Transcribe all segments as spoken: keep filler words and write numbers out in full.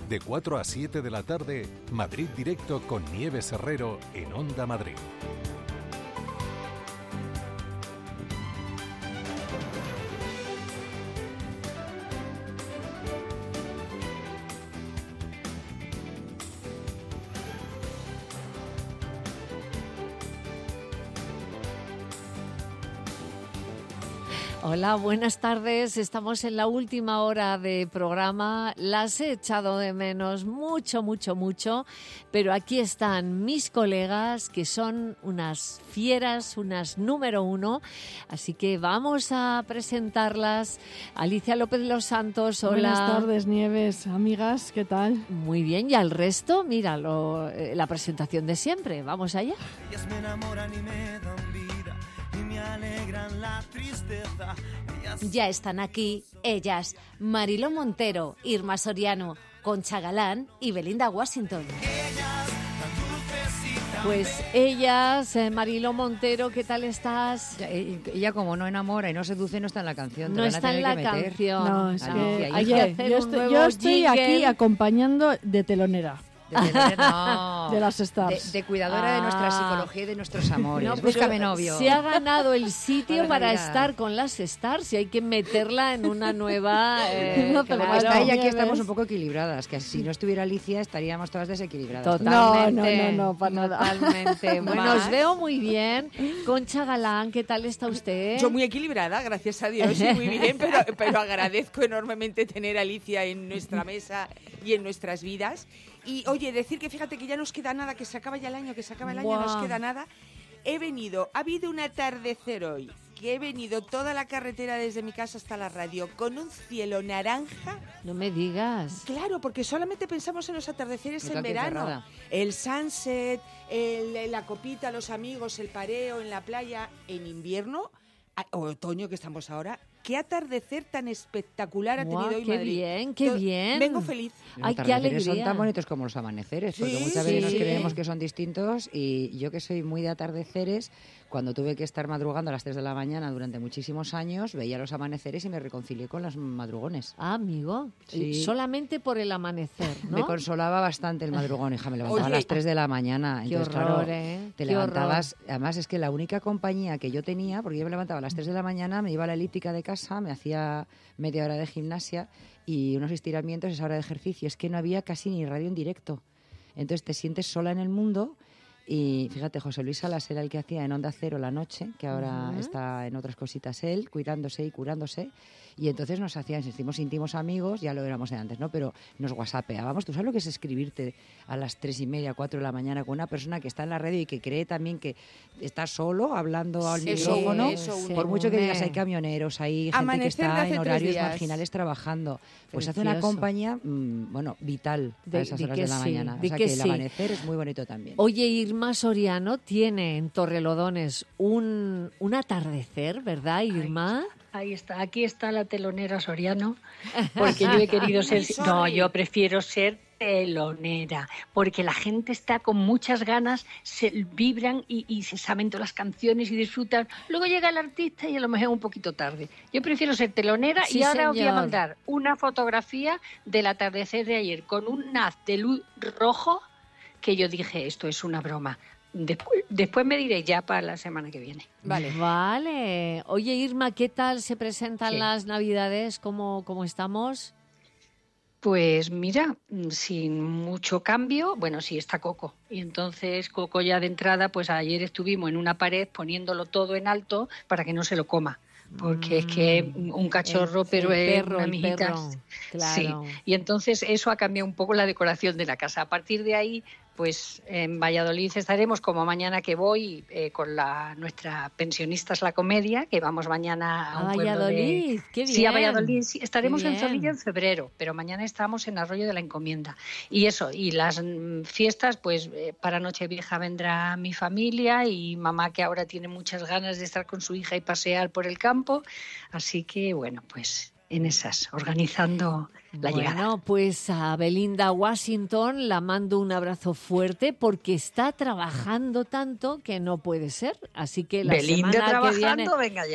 De cuatro a siete de la tarde, Madrid Directo con Nieves Herrero en Onda Madrid. Hola, buenas tardes. Estamos en la última hora de programa. Las he echado de menos mucho, mucho, mucho. Pero aquí están mis colegas, que son unas fieras, unas número uno. Así que vamos a presentarlas. Alicia López de los Santos, hola. Buenas tardes, Nieves. Amigas, ¿qué tal? Muy bien. Y al resto, mira, lo, eh, la presentación de siempre. Vamos allá. Ellas me enamoran y me dan vida y me alegran la tristeza. Ellas... Ya están aquí ellas, Mariló Montero, Irma Soriano, Concha Galán y Belinda Washington. Ellas, tan dulces y tan Pues ellas, eh, Mariló Montero, ¿qué tal estás? Ya, eh, ella como no enamora y no seduce, no está en la canción. Te No van a está en tener la que meter. canción. No, es Alicia, que hija. hay que ayer, hacer yo un estoy, nuevo yo estoy aquí jingle. acompañando de telonera. De, de, no, De las stars. De, de cuidadora de nuestra Ah. psicología y de nuestros amores. No, pero Búscame novio. se ha ganado el sitio Para para Navidad. estar con las stars y hay que meterla en una nueva... eh, No te claro. vayas. Está ella, aquí Nieves. estamos un poco equilibradas, que si no estuviera Alicia estaríamos todas desequilibradas. Totalmente. No, no, no, no, para nada. Totalmente. Bueno, Más. os veo muy bien. Concha Galán, ¿qué tal está usted? Yo muy equilibrada, gracias a Dios, y muy bien, pero, pero agradezco enormemente tener a Alicia en nuestra mesa y en nuestras vidas. Y oye, decir que fíjate que ya nos queda nada, que se acaba ya el año, que se acaba el año, Buah. nos queda nada. He venido, ha habido un atardecer hoy, que he venido toda la carretera desde mi casa hasta la radio con un cielo naranja. No me digas. Claro, porque solamente pensamos en los atardeceres Nota en que verano. cerrada. El sunset, el- la copita, los amigos, el pareo en la playa. En invierno, a- o otoño que estamos ahora, qué atardecer tan espectacular ha Guau, tenido hoy qué Madrid. bien, qué To- bien. Vengo feliz. Los Ay, qué atardeceres son alegría. tan bonitos como los amaneceres, porque Sí, muchas veces nos sí. creemos que son distintos y yo que soy muy de atardeceres, cuando tuve que estar madrugando a las tres de la mañana durante muchísimos años, veía los amaneceres y me reconcilié con los madrugones. Ah, amigo. Sí. Solamente por el amanecer, ¿no? Me consolaba bastante el madrugón, hija, me levantaba Oye, a las tres de la mañana. qué Entonces, horror, claro, ¿eh? te Qué levantabas. Además, es que la única compañía que yo tenía, porque yo me levantaba a las tres de la mañana, me iba a la elíptica de casa, me hacía media hora de gimnasia y unos estiramientos, esa hora de ejercicio. Es que no había casi ni radio en directo. Entonces te sientes sola en el mundo. Y fíjate, José Luis Salas era el que hacía en Onda Cero la noche, que ahora Ujú. está en otras cositas él, cuidándose y curándose. Y entonces nos hacían, si hicimos íntimos amigos, ya lo éramos de antes, ¿no? Pero nos whatsappeábamos. ¿Tú sabes lo que es escribirte a las tres y media, cuatro de la mañana con una persona que está en la radio y que cree también que está solo hablando al Sí, micrófono? eso une. Por mucho que une. digas, hay camioneros, hay gente que Amanecer de está hace en tres horarios días. marginales trabajando. Pues hace una Precioso. compañía, mmm, bueno, vital De- a esas di horas que de la sí, mañana. di O sea que que el sí. amanecer es muy bonito también. Oye, Irma Soriano tiene en Torrelodones un, un atardecer, ¿verdad, Irma? Ahí está, aquí está la telonera Soriano, porque yo he querido ser... No, yo prefiero ser telonera, porque la gente está con muchas ganas, se vibran y, y se saben todas las canciones y disfrutan. Luego llega el artista y a lo mejor un poquito tarde. Yo prefiero ser telonera Sí, y ahora os voy a señor. mandar una fotografía del atardecer de ayer con un haz de luz rojo que yo dije, esto es una broma. Después, después me diré ya para la semana que viene. Vale. Vale. Oye, Irma, ¿qué tal se presentan Sí. las Navidades? ¿Cómo, cómo estamos? Pues mira, mm, sin mucho cambio, bueno, sí está Coco. Y entonces Coco ya de entrada, pues ayer estuvimos en una pared poniéndolo todo en alto para que no se lo coma. Porque es que un cachorro, El- pero el es perro, una el mijita. perro, claro. Sí, y entonces eso ha cambiado un poco la decoración de la casa. A partir de ahí, pues en Valladolid estaremos como mañana que voy eh, con la nuestra pensionistas la comedia, que vamos mañana a A un pueblo de- Valladolid, qué bien. Sí, a Valladolid. Sí, estaremos Qué en bien. Zorrilla en febrero, pero mañana estamos en Arroyo de la Encomienda. Y eso, y las mm, fiestas, pues eh, para Nochevieja vendrá mi familia y mamá, que ahora tiene muchas ganas de estar con su hija y pasear por el campo. Así que, bueno, pues en esas, organizando la bueno, llegada. pues a Belinda Washington la mando un abrazo fuerte porque está trabajando tanto que no puede ser. Así que la Belinda semana trabajando, que viene... venga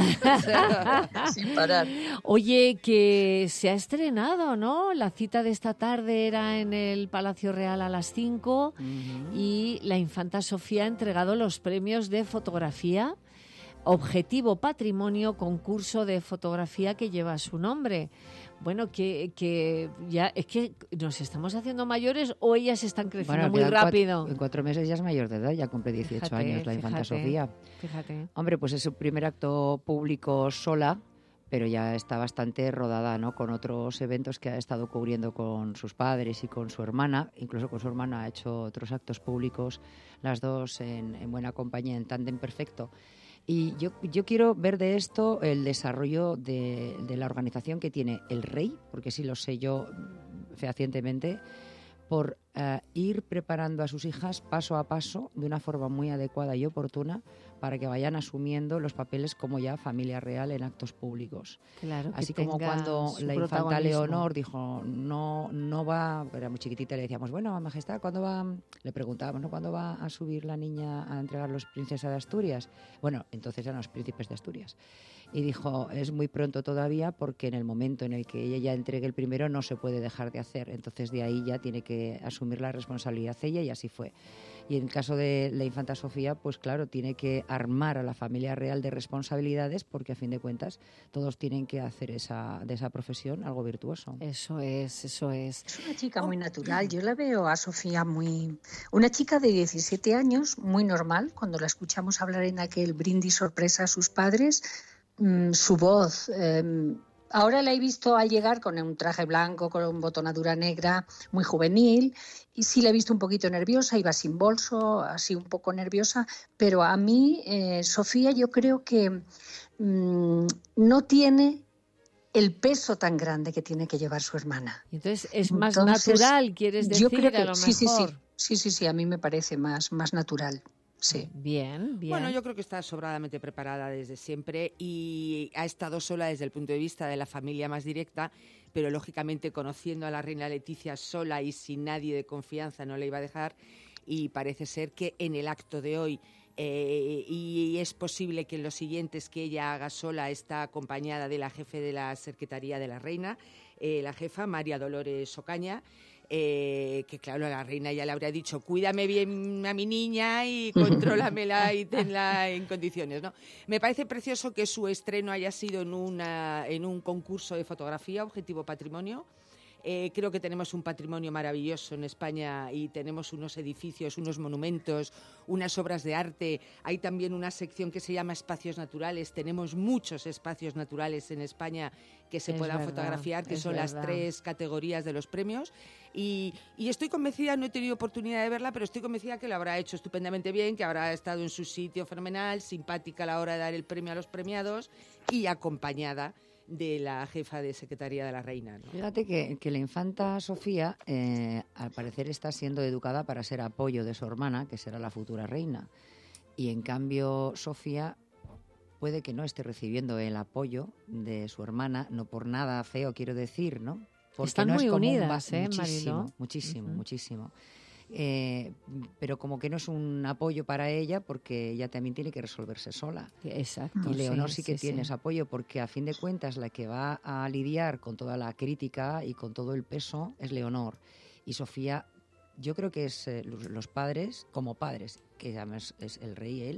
ya. Sin parar. Oye, que se ha estrenado, ¿no? La cita de esta tarde era en el Palacio Real a las cinco Ujú. y la infanta Sofía ha entregado los premios de fotografía. Objetivo Patrimonio, concurso de fotografía que lleva su nombre. Bueno, que, que ya es que nos estamos haciendo mayores o ellas están creciendo Bueno, muy quedan cuatro- rápido. en cuatro meses ya es mayor de edad, ya cumple dieciocho Fíjate, años la infanta fíjate. Sofía. Fíjate. Hombre, pues es su primer acto público sola, pero ya está bastante rodada, ¿no? Con otros eventos que ha estado cubriendo con sus padres y con su hermana. Incluso con su hermana ha hecho otros actos públicos, las dos en, en buena compañía, en tándem perfecto. Y yo, yo quiero ver de esto el desarrollo de, de la organización que tiene el rey, porque sí lo sé yo fehacientemente, por eh, ir preparando a sus hijas paso a paso de una forma muy adecuada y oportuna para que vayan asumiendo los papeles como ya familia real en actos públicos. Claro, que Así como tenga cuando su la infanta protagonismo. Leonor dijo, no no va, era muy chiquitita, y le decíamos, bueno, majestad, ¿cuándo va? Le preguntábamos, ¿no? ¿Cuándo va a subir la niña a entregar los princesas de Asturias? Bueno, entonces eran los príncipes de Asturias. Y dijo, es muy pronto todavía porque en el momento en el que ella ya entregue el primero no se puede dejar de hacer. Entonces de ahí ya tiene que asumir la responsabilidad ella, y así fue. Y en el caso de la infanta Sofía, pues claro, tiene que armar a la familia real de responsabilidades porque a fin de cuentas todos tienen que hacer esa, de esa profesión algo virtuoso. Eso es, eso es. Es una chica muy natural. Yo la veo a Sofía muy... Una chica de diecisiete años, muy normal. Cuando la escuchamos hablar en aquel brindis sorpresa a sus padres, mmm, su voz... Eh, ahora la he visto al llegar con un traje blanco, con una botonadura negra, muy juvenil. Y sí la he visto un poquito nerviosa, iba sin bolso, así un poco nerviosa. Pero a mí, eh, Sofía, yo creo que mmm, no tiene el peso tan grande que tiene que llevar su hermana. Entonces es más Entonces, natural, quieres decir, yo creo que a lo mejor. sí, sí, sí, sí, sí, sí, a mí me parece más, más natural. Sí. Bien, bien. Bueno, yo creo que está sobradamente preparada desde siempre y ha estado sola desde el punto de vista de la familia más directa, pero lógicamente conociendo a la reina Leticia sola y sin nadie de confianza no le iba a dejar, y parece ser que en el acto de hoy eh, y es posible que en los siguientes que ella haga sola está acompañada de la jefe de la Secretaría de la Reina, eh, la jefa María Dolores Ocaña. Eh, que claro, la reina ya le habría dicho, cuídame bien a mi niña y contrólamela y tenla en condiciones, ¿no? Me parece precioso que su estreno haya sido en, una, en un concurso de fotografía, Objetivo Patrimonio. Eh, creo que tenemos un patrimonio maravilloso en España y tenemos unos edificios, unos monumentos, unas obras de arte. Hay también una sección que se llama Espacios Naturales. Tenemos muchos espacios naturales en España que se Es puedan verdad, fotografiar, que es son las verdad. tres categorías de los premios. Y, y estoy convencida, no he tenido oportunidad de verla, pero estoy convencida que lo habrá hecho estupendamente bien, que habrá estado en su sitio fenomenal, simpática a la hora de dar el premio a los premiados y acompañada de la jefa de Secretaría de la Reina, ¿no? Fíjate que, que la infanta Sofía, eh, al parecer, está siendo educada para ser apoyo de su hermana, que será la futura reina. Y en cambio, Sofía puede que no esté recibiendo el apoyo de su hermana, no por nada feo, quiero decir, ¿no? Porque Están no muy es como un unidas, va- ¿eh, muchísimo, Mariló? muchísimo, Ujú. muchísimo. Eh, pero como que no es un apoyo para ella porque ella también tiene que resolverse sola. Exacto. Y Leonor sí, sí, que sí, tiene sí. ese apoyo porque a fin de cuentas la que va a lidiar con toda la crítica y con todo el peso es Leonor. Y Sofía, yo creo que es eh, los, los padres, como padres, que además es el rey él,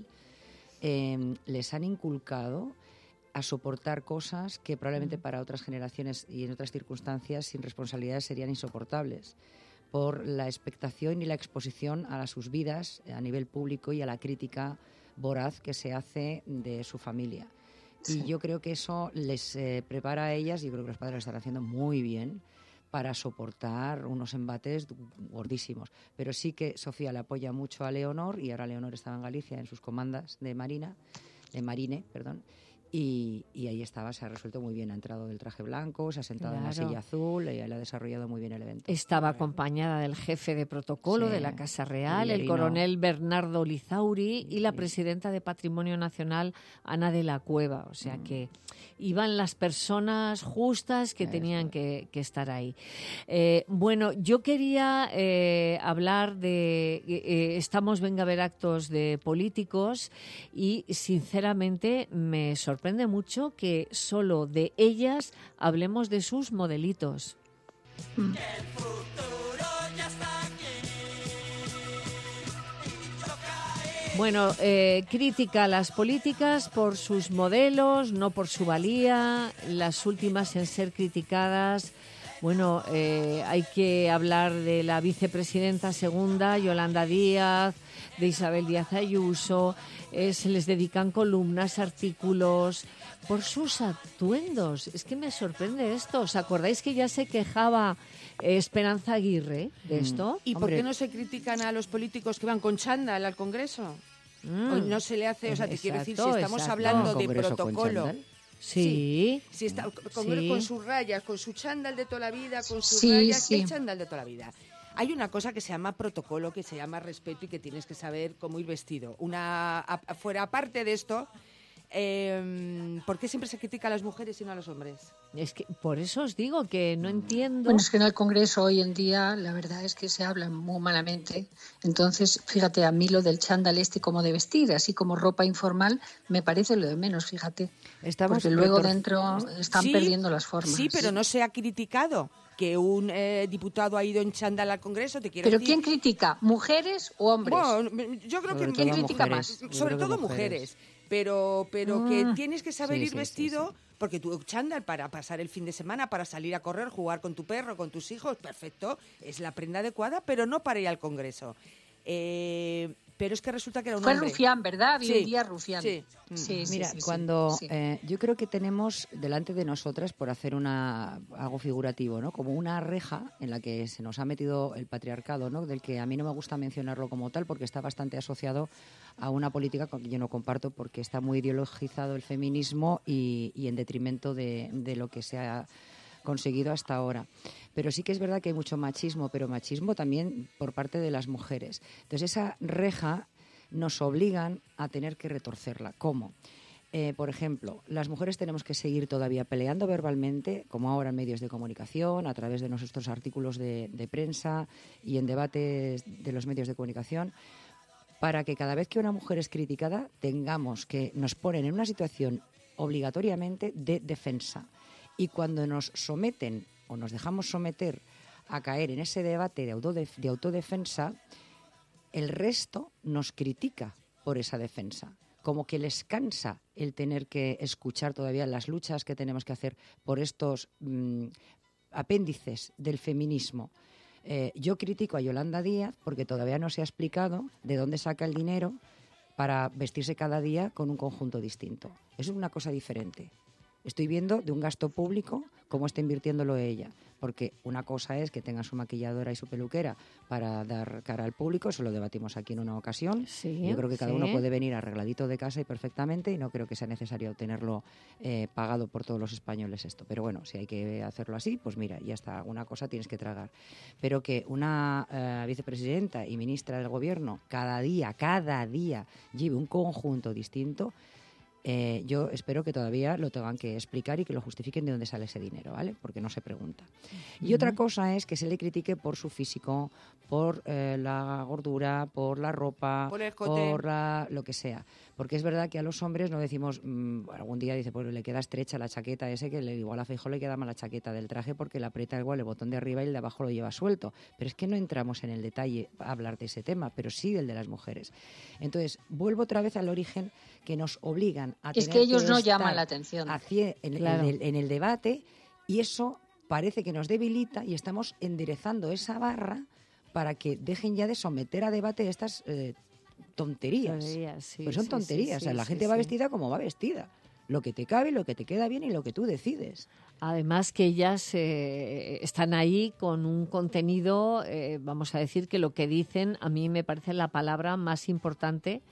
eh, les han inculcado a soportar cosas que probablemente para otras generaciones y en otras circunstancias sin responsabilidades serían insoportables, por la expectación y la exposición a sus vidas a nivel público y a la crítica voraz que se hace de su familia. Sí. Y yo creo que eso les eh, prepara a ellas, y creo que los padres lo están haciendo muy bien, para soportar unos embates gordísimos. Pero sí que Sofía le apoya mucho a Leonor, y ahora Leonor estaba en Galicia en sus comandas de Marina, de Marine, perdón, Y, y ahí estaba, se ha resuelto muy bien. Ha entrado del traje blanco, se ha sentado en la Claro. silla azul y él ha desarrollado muy bien el evento. Estaba acompañada del jefe de protocolo Sí, de la Casa Real, el Guillerino. coronel Bernardo Lizauri y la Sí. presidenta de Patrimonio Nacional, Ana de la Cueva. O sea que iban las personas justas que Eso tenían es. que, que estar ahí. Eh, bueno, yo quería eh, hablar de... eh, eh, estamos, venga a ver, actos de políticos y sinceramente me sorprende mucho que solo de ellas hablemos de sus modelitos. Bueno, eh, crítica a las políticas por sus modelos, no por su valía, las últimas en ser criticadas. Bueno, eh, hay que hablar de la vicepresidenta segunda, Yolanda Díaz, de Isabel Díaz Ayuso. Eh, se les dedican columnas, artículos, por sus atuendos. Es que me sorprende esto. ¿Os acordáis que ya se quejaba eh, Esperanza Aguirre de esto? ¿Y por Hombre. qué no se critican a los políticos que van con chándal al Congreso? Mm. Hoy no se le hace, o sea, te quiero decir, si Exacto, estamos exacto. hablando de Congreso con protocolo, chándal. Sí. si está con, Sí. con sus rayas, con su chándal de toda la vida, con sus Sí, rayas, sí. el chándal de toda la vida. Hay una cosa que se llama protocolo, que se llama respeto y que tienes que saber cómo ir vestido. Una a- a- fuera aparte de esto, eh, ¿por qué siempre se critica a las mujeres y no a los hombres? Es que por eso os digo que no entiendo. Bueno, es que en el Congreso hoy en día la verdad es que se habla muy malamente. Entonces, fíjate, a mí lo del chándal este como de vestir, así como ropa informal, me parece lo de menos, fíjate. Estamos Porque luego retor- dentro están Sí, perdiendo las formas. Sí, pero no se ha criticado que un eh, diputado ha ido en chándal al Congreso, te quiero ¿Pero decir. quién critica? ¿Mujeres o hombres? Bueno, yo creo Sobre que todo ¿quién critica mujeres. más? Yo Sobre creo que todo mujeres. mujeres. Pero, pero Ah. que tienes que saber Sí, ir sí, sí, vestido, sí. porque tu chándal para pasar el fin de semana, para salir a correr, jugar con tu perro, con tus hijos, perfecto, es la prenda adecuada, pero no para ir al Congreso. Eh, pero es que resulta que era un Fue hombre. Rufián, ¿verdad? Había Sí, un día Rufián. sí. Sí, sí, Mira, sí, sí, cuando sí. eh, yo creo que tenemos delante de nosotras, por hacer una algo figurativo, ¿no? Como una reja en la que se nos ha metido el patriarcado, ¿no? Del que a mí no me gusta mencionarlo como tal porque está bastante asociado a una política con que yo no comparto porque está muy ideologizado el feminismo y, y en detrimento de, de lo que se ha conseguido hasta ahora. Pero sí que es verdad que hay mucho machismo, pero machismo también por parte de las mujeres. Entonces esa reja nos obligan a tener que retorcerla. ¿Cómo? Eh, por ejemplo, las mujeres tenemos que seguir todavía peleando verbalmente, como ahora en medios de comunicación, a través de nuestros artículos de, de prensa y en debates de los medios de comunicación, para que cada vez que una mujer es criticada tengamos que nos ponen en una situación obligatoriamente de defensa. Y cuando nos someten o nos dejamos someter a caer en ese debate de, autodef- de autodefensa, el resto nos critica por esa defensa. Como que les cansa el tener que escuchar todavía las luchas que tenemos que hacer por estos mm, apéndices del feminismo. Eh, yo critico a Yolanda Díaz porque todavía no se ha explicado de dónde saca el dinero para vestirse cada día con un conjunto distinto. Eso es una cosa diferente. Estoy viendo de un gasto público cómo está invirtiéndolo ella. Porque una cosa es que tenga su maquilladora y su peluquera para dar cara al público, eso lo debatimos aquí en una ocasión. Sí, Yo creo que cada sí. uno puede venir arregladito de casa y perfectamente, y no creo que sea necesario tenerlo eh, pagado por todos los españoles esto. Pero bueno, si hay que hacerlo así, pues mira, ya está, una cosa tienes que tragar. Pero que una eh, vicepresidenta y ministra del gobierno cada día, cada día lleve un conjunto distinto, Eh, yo espero que todavía lo tengan que explicar y que lo justifiquen de dónde sale ese dinero, ¿vale? Porque no se pregunta. Y otra cosa es que se le critique por su físico, por eh, la gordura, por la ropa, Por el escote. por la, lo que sea. Porque es verdad que a los hombres no decimos, mmm, algún día dice, pues le queda estrecha la chaqueta ese, que le, igual a Feijóo le queda mal la chaqueta del traje porque le aprieta igual el botón de arriba y el de abajo lo lleva suelto. Pero es que no entramos en el detalle a hablar de ese tema, pero sí del de las mujeres. Entonces, vuelvo otra vez al origen que nos obligan a Es tener que ellos no estar llaman la atención. hacia- en, en Claro. el, en el debate, y eso parece que nos debilita y estamos enderezando esa barra para que dejen ya de someter a debate estas eh, tonterías. Tonterías, sí, Pues son sí, tonterías. sí, o sea, la sí, gente va sí. vestida como va vestida. Lo que te cabe, lo que te queda bien y lo que tú decides. Además que ellas eh, están ahí con un contenido, eh, vamos a decir que lo que dicen a mí me parece la palabra más importante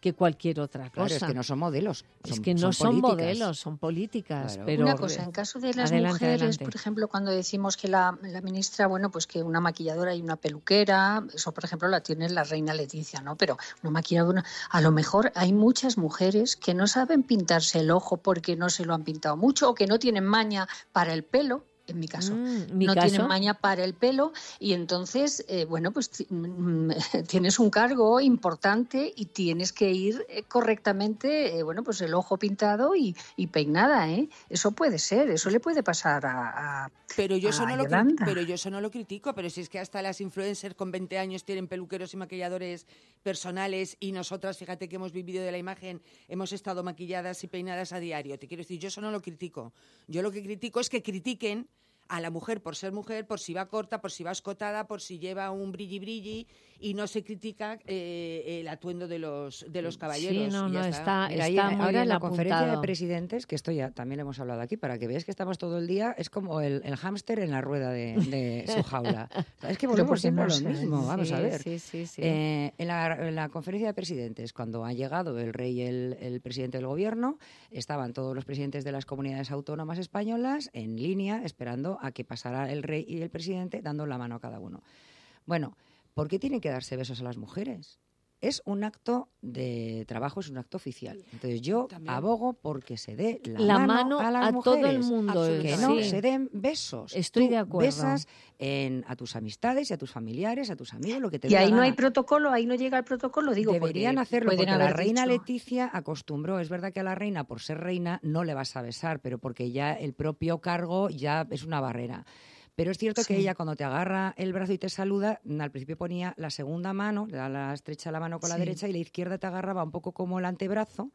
que cualquier otra cosa. Claro, es que no son modelos. Es son- que no son, políticas. modelos, son políticas. Claro. Pero Una cosa, en caso de las adelante, mujeres, adelante. por ejemplo, cuando decimos que la, la ministra, bueno, pues que una maquilladora y una peluquera, eso por ejemplo la tiene la reina Leticia, ¿no? Pero una maquilladora, a lo mejor hay muchas mujeres que no saben pintarse el ojo porque no se lo han pintado mucho o que no tienen maña para el pelo. En mi caso, Mm, mi no caso. tienen maña para el pelo y entonces, eh, bueno, pues ti- mm, tienes un cargo importante y tienes que ir eh, correctamente, eh, bueno, pues el ojo pintado y, y peinada, ¿eh? Eso puede ser, eso le puede pasar a... a Pero yo, eso a no lo cri- Yolanda. pero yo eso no lo critico, pero si es que hasta las influencers con veinte años tienen peluqueros y maquilladores personales y nosotras, fíjate que hemos vivido de la imagen, hemos estado maquilladas y peinadas a diario. Te quiero decir, yo eso no lo critico. Yo lo que critico es que critiquen a la mujer por ser mujer, por si va corta, por si va escotada, por si lleva un brilli brilli y no se critica eh, el atuendo de los de los caballeros. Sí, no, y ya no, está. está, Mira, ahí- está muy ahora bien en la conferencia apuntado. de presidentes, que esto ya también lo hemos hablado aquí, para que veáis que estamos todo el día, es como el, el hámster en la rueda de, de su jaula. O sea, es que Pero volvemos porque siempre a no lo sé, mismo, vamos Sí, a ver. sí, sí, sí. Eh, en, la, en la conferencia de presidentes, cuando ha llegado el rey y el, el presidente del gobierno, estaban todos los presidentes de las comunidades autónomas españolas en línea esperando a que pasara el rey y el presidente dando la mano a cada uno. Bueno, ¿por qué tienen que darse besos a las mujeres? Es un acto de trabajo, es un acto oficial. Entonces yo También. abogo porque se dé la, La mano a las a todo el mujeres. mundo, Que sí. no se den besos. Estoy Tú de acuerdo. Besas en, a tus amistades y a tus familiares, a tus amigos, lo que te Y dé la ahí no gana. hay protocolo, ahí no llega el protocolo, digo, Deberían porque hacerlo pueden porque la haber reina dicho- Leticia acostumbró, es verdad que a la reina por ser reina no le vas a besar, pero porque ya el propio cargo ya es una barrera. Pero es cierto que Sí. ella cuando te agarra el brazo y te saluda, al principio ponía la segunda mano, le da la estrecha la mano con la Sí. derecha y la izquierda te agarraba un poco como el antebrazo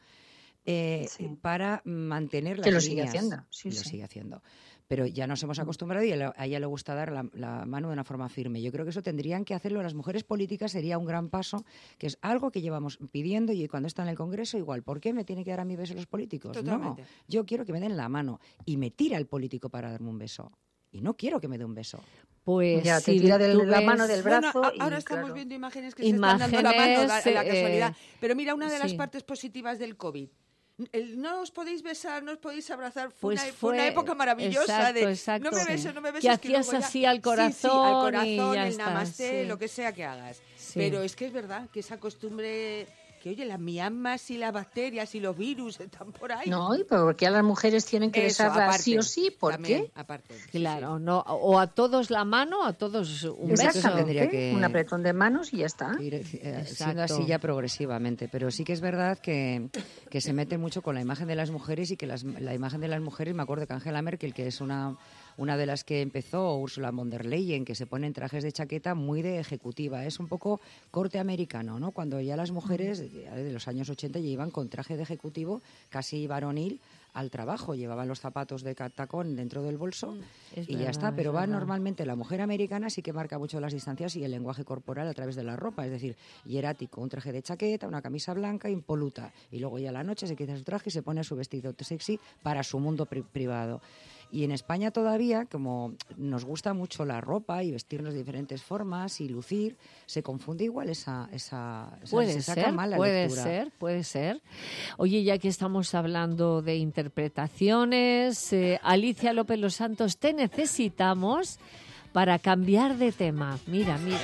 eh, Sí. para mantener las Que lo sigue líneas. haciendo, sí, Y lo sí. sigue haciendo. Pero ya nos hemos acostumbrado y a la- a ella le gusta dar la, la mano de una forma firme. Yo creo que eso tendrían que hacerlo las mujeres políticas, sería un gran paso, que es algo que llevamos pidiendo y cuando está en el Congreso igual. ¿Por qué me tienen que dar a mí besos los políticos? Totalmente. No, yo quiero que me den la mano y me tira el político para darme un beso. Y no quiero que me dé un beso. Pues Ya, te si tira de tú la ves- mano del brazo. Bueno, a- y, ahora estamos claro. viendo imágenes que se están dando la mano, Imágenes, la, la eh, casualidad. Pero mira, una de las sí. partes positivas del COVID. El no os podéis besar, no os podéis abrazar. Fue, Pues una, fue una fue- época maravillosa exacto, de exacto. no me Sí. beso, no me beso. Que es que hacías luego ya- así al Sí, sí, corazón al y corazón, ya el está, namaste, sí. lo que sea que hagas. Sí. Pero es que es verdad que esa costumbre, que oye, las miamas y las bacterias y los virus están por ahí. No, y porque a las mujeres tienen que Eso, besarlas aparte, sí o sí, ¿por también, qué? aparte. sí, sí. Claro, no, o a todos la mano, a todos un beso. Exactamente, tendría que- un apretón de manos y ya está. Ir, eh, siendo Exacto. así ya progresivamente. Pero sí que es verdad que, que se mete mucho con la imagen de las mujeres y que las- la imagen de las mujeres, me acuerdo que Angela Merkel, que es una, una de las que empezó, Ursula von der Leyen, que se ponen trajes de chaqueta muy de ejecutiva. Es un poco corte americano, ¿no? Cuando ya las mujeres ya de los años ochenta ya iban con traje de ejecutivo casi varonil al trabajo, llevaban los zapatos de tacón dentro del bolso Es y ya verdad, está, pero es va verdad. normalmente la mujer americana sí que marca mucho las distancias y el lenguaje corporal a través de la ropa, es decir, hierático, un traje de chaqueta, una camisa blanca, impoluta, y luego ya a la noche se quita su traje y se pone su vestido sexy para su mundo pri- privado. Y en España todavía, como nos gusta mucho la ropa y vestirnos de diferentes formas y lucir, se confunde igual esa... esa, esa- Puede se saca ser, mal la puede lectura. ser, puede ser. Oye, ya que estamos hablando de interpretaciones, eh, Alicia López Los Santos, te necesitamos para cambiar de tema. Mira, mira.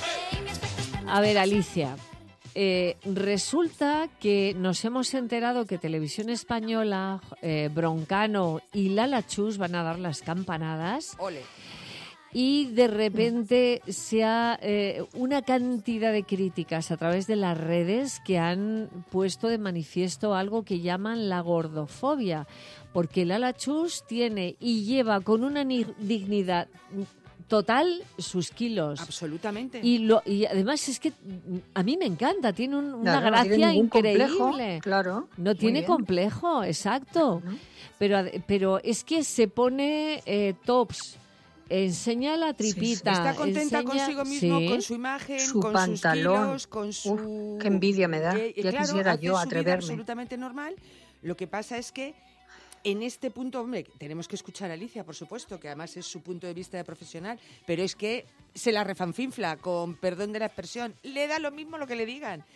A ver, Alicia, eh, resulta que nos hemos enterado que Televisión Española, eh, Broncano y Lala Chus van a dar las campanadas. Ole. Y de repente se ha eh, una cantidad de críticas a través de las redes que han puesto de manifiesto algo que llaman la gordofobia, porque Lala Chus tiene y lleva con una ni- dignidad total sus kilos. Absolutamente. Y, lo, y además es que mm, a mí me encanta, tiene un- una Claro, no tiene gracia ningún increíble. complejo, claro, No muy tiene bien. complejo, exacto. Ujú. Pero, ad- pero es que se pone eh, tops, enseña la tripita. Está contenta enseña- consigo mismo, Sí. con su imagen, Su con pantalón. sus kilos, con su... Uf, qué envidia me da. Eh, eh, Ya claro, quisiera hace yo su vida atreverme. absolutamente normal. Lo que pasa es que en este punto, hombre, tenemos que escuchar a Alicia, por supuesto, que además es su punto de vista de profesional, pero es que se la refanfinfla, con perdón de la expresión, le da lo mismo lo que le digan.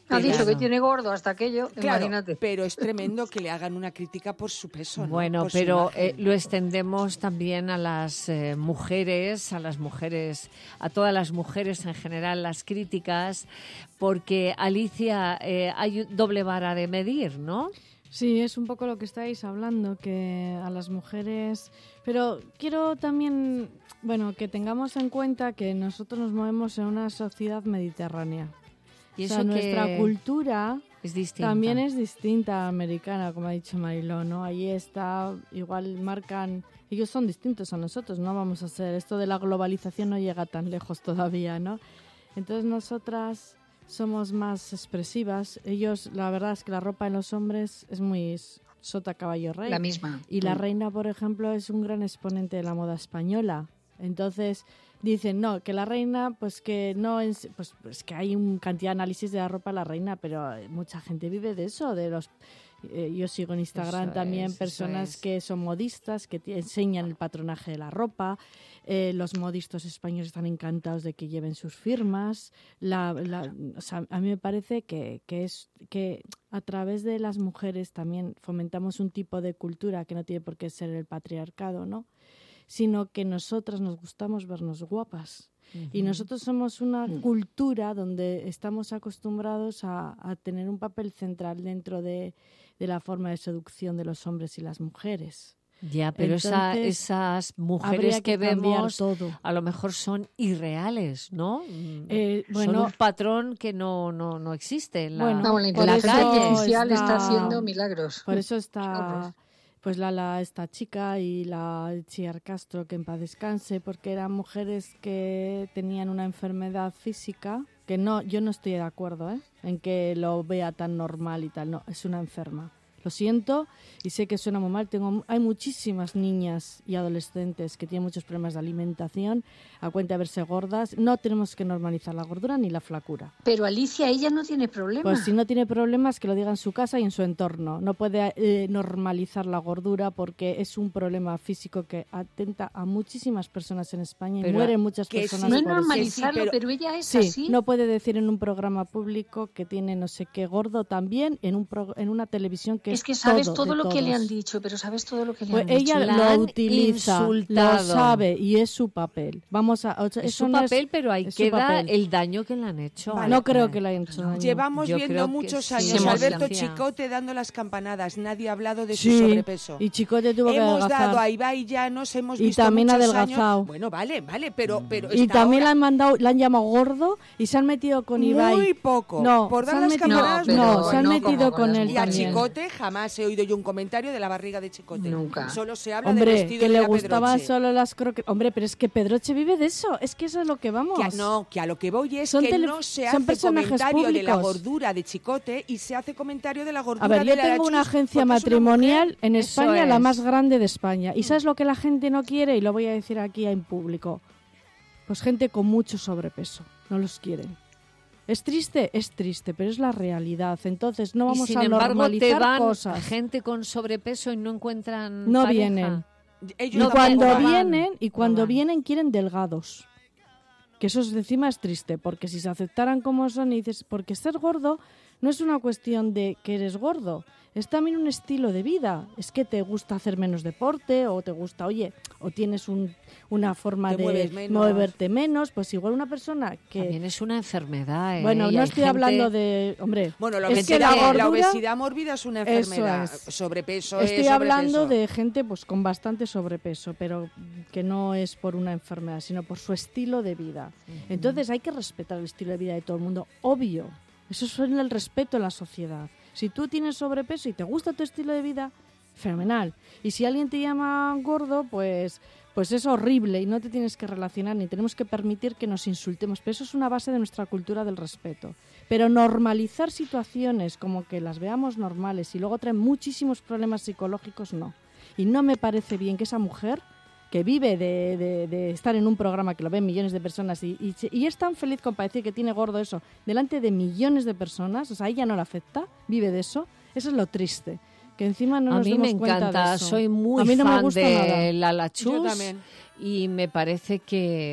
Ha Pero- dicho que tiene gordo hasta aquello, Claro, imagínate. pero es tremendo que le hagan una crítica por su peso, ¿no? Bueno, Por su pero imagen. eh, lo extendemos también a las eh, mujeres, a las mujeres, a todas las mujeres en general, las críticas, porque Alicia, eh, hay doble vara de medir, ¿no? Sí, es un poco lo que estáis hablando, que a las mujeres... Pero quiero también, bueno, que tengamos en cuenta que nosotros nos movemos en una sociedad mediterránea. Y O sea, eso nuestra que cultura es distinta. también es distinta a americana, como ha dicho Mariló, ¿no? Ahí está, igual marcan... Ellos son distintos a nosotros, no vamos a ser... Esto de la globalización no llega tan lejos todavía, ¿no? Entonces nosotras somos más expresivas. Ellos, la verdad es que la ropa en los hombres es muy sota, caballo, rey. La misma. Y la Mm. reina, por ejemplo, es un gran exponente de la moda española. Entonces dicen, no, que la reina, pues que no es, pues, pues que hay un cantidad de análisis de la ropa de la reina, pero mucha gente vive de eso, de los... eh, yo sigo en Instagram Eso también es, eso personas es. que son modistas, que te enseñan el patronaje de la ropa. Eh, los modistas españoles están encantados de que lleven sus firmas. La, la- o sea, a mí me parece que, que es que a través de las mujeres también fomentamos un tipo de cultura que no tiene por qué ser el patriarcado, ¿no? Sino que nosotras nos gustamos vernos guapas. Y nosotros somos una Mm. cultura donde estamos acostumbrados a, a tener un papel central dentro de, de la forma de seducción de los hombres y las mujeres. Ya, pero esa- Entonces, esas mujeres Habría que, que, cambiar vemos todo. a lo mejor son irreales, ¿no? Mm, Eh, son bueno, un patrón que no, no, no existe en la, Bueno, No, la en por inteligencia eso artificial está... está- haciendo milagros. Por eso Qué está horror. pues la, la esta chica y la Chiar Castro, que en paz descanse, porque eran mujeres que tenían una enfermedad física, que no, yo no estoy de acuerdo, ¿eh? En que lo vea tan normal y tal, no, es una enferma. Lo siento y sé que suena muy mal. Tengo, hay muchísimas niñas y adolescentes que tienen muchos problemas de alimentación a cuenta de verse gordas. No tenemos que normalizar la gordura ni la flacura. Pero Alicia, ella no tiene problema. Pues si no tiene problemas, que lo diga en su casa y en su entorno. No puede eh, normalizar la gordura porque es un problema físico que atenta a muchísimas personas en España y Pero mueren muchas que personas no es por eso. normalizarlo, pero- pero... ella es Sí, así. no puede decir en un programa público que tiene no sé qué gordo también en un pro- en una televisión que es Es que sabes todo, de lo que le han todos. dicho, pero sabes todo lo que le Pues han ella dicho. La lo han utiliza, lo insultado. sabe y es su papel. Vamos a, o sea, Es eso su no papel, pero ahí es su queda papel. el daño que le han hecho. Vale. No creo que la hayan hecho daño. Llevamos Yo viendo creo que muchos sí. años Se a Alberto emociona. Chicote dando las campanadas. Nadie ha hablado de Sí, su sobrepeso. y Chicote tuvo que Hemos adelgazar. dado a Ibai Llanos, hemos Y visto también ha muchos adelgazado. años. Bueno, vale, vale, pero, pero Y está también ahora le han mandado, le han llamado gordo y se han metido con Ibai. muy poco. No, por se dar han las metido, campanadas, No, pero no, se han no metido como con con las él Y a también. Chicote jamás he oído yo un comentario de la barriga de Chicote. Nunca. Solo se habla del Hombre, vestido que de le la gustaban Pedroche. solo las croquetas. Hombre, pero es que Pedroche vive de eso. Es que eso es lo que vamos. Que a- no, que a lo que voy es Son que tele- no se son hace personajes comentario de la públicos. gordura de Chicote y se hace comentario de la gordura A ver, de yo la tengo Arachus una agencia porque es una matrimonial mujer. en Eso España, la es. más grande de España. ¿Y sabes lo que la gente no quiere? Y lo voy a decir aquí en público. Pues gente con mucho sobrepeso. No los quieren. ¿Es triste? Es triste, pero es la realidad. Entonces no Y vamos sin a embargo, te normalizar van cosas. gente con sobrepeso y no encuentran No pareja. vienen. Ellos Y No cuando van, no van, vienen, y no cuando van. vienen quieren delgados. Que eso es- encima es triste, porque si se aceptaran como son y dices, porque ser gordo no es una cuestión de que eres gordo, es también un estilo de vida. Es que te gusta hacer menos deporte, o te gusta, oye, o tienes un, una forma Te de mueves menos. moverte menos, pues igual una persona que... También es una enfermedad. ¿eh? Bueno, Y no hay estoy gente- hablando de... Hombre, Bueno, la es obesidad, que la la gordura... obesidad mórbida es una Eso enfermedad. es. Sobrepeso es Estoy hablando sobrepeso. de gente pues con bastante sobrepeso, pero que no es por una enfermedad, sino por su estilo de vida. Entonces hay que respetar el estilo de vida de todo el mundo, obvio. Eso es el respeto en la sociedad. Si tú tienes sobrepeso y te gusta tu estilo de vida, fenomenal. Y si alguien te llama gordo, pues, pues es horrible y no te tienes que relacionar ni tenemos que permitir que nos insultemos. Pero eso es una base de nuestra cultura del respeto. Pero normalizar situaciones como que las veamos normales y luego traen muchísimos problemas psicológicos, no. Y no me parece bien que esa mujer que vive de, de- de estar en un programa que lo ven millones de personas y, y, se- y es tan feliz con para decir que tiene gordo eso delante de millones de personas, o sea, a ella no le afecta, vive de eso, eso es lo triste, que encima no A nos mí demos me cuenta encanta, de eso. soy muy A mí no me fan gusta de nada. Lala Yo Chus también. y me parece que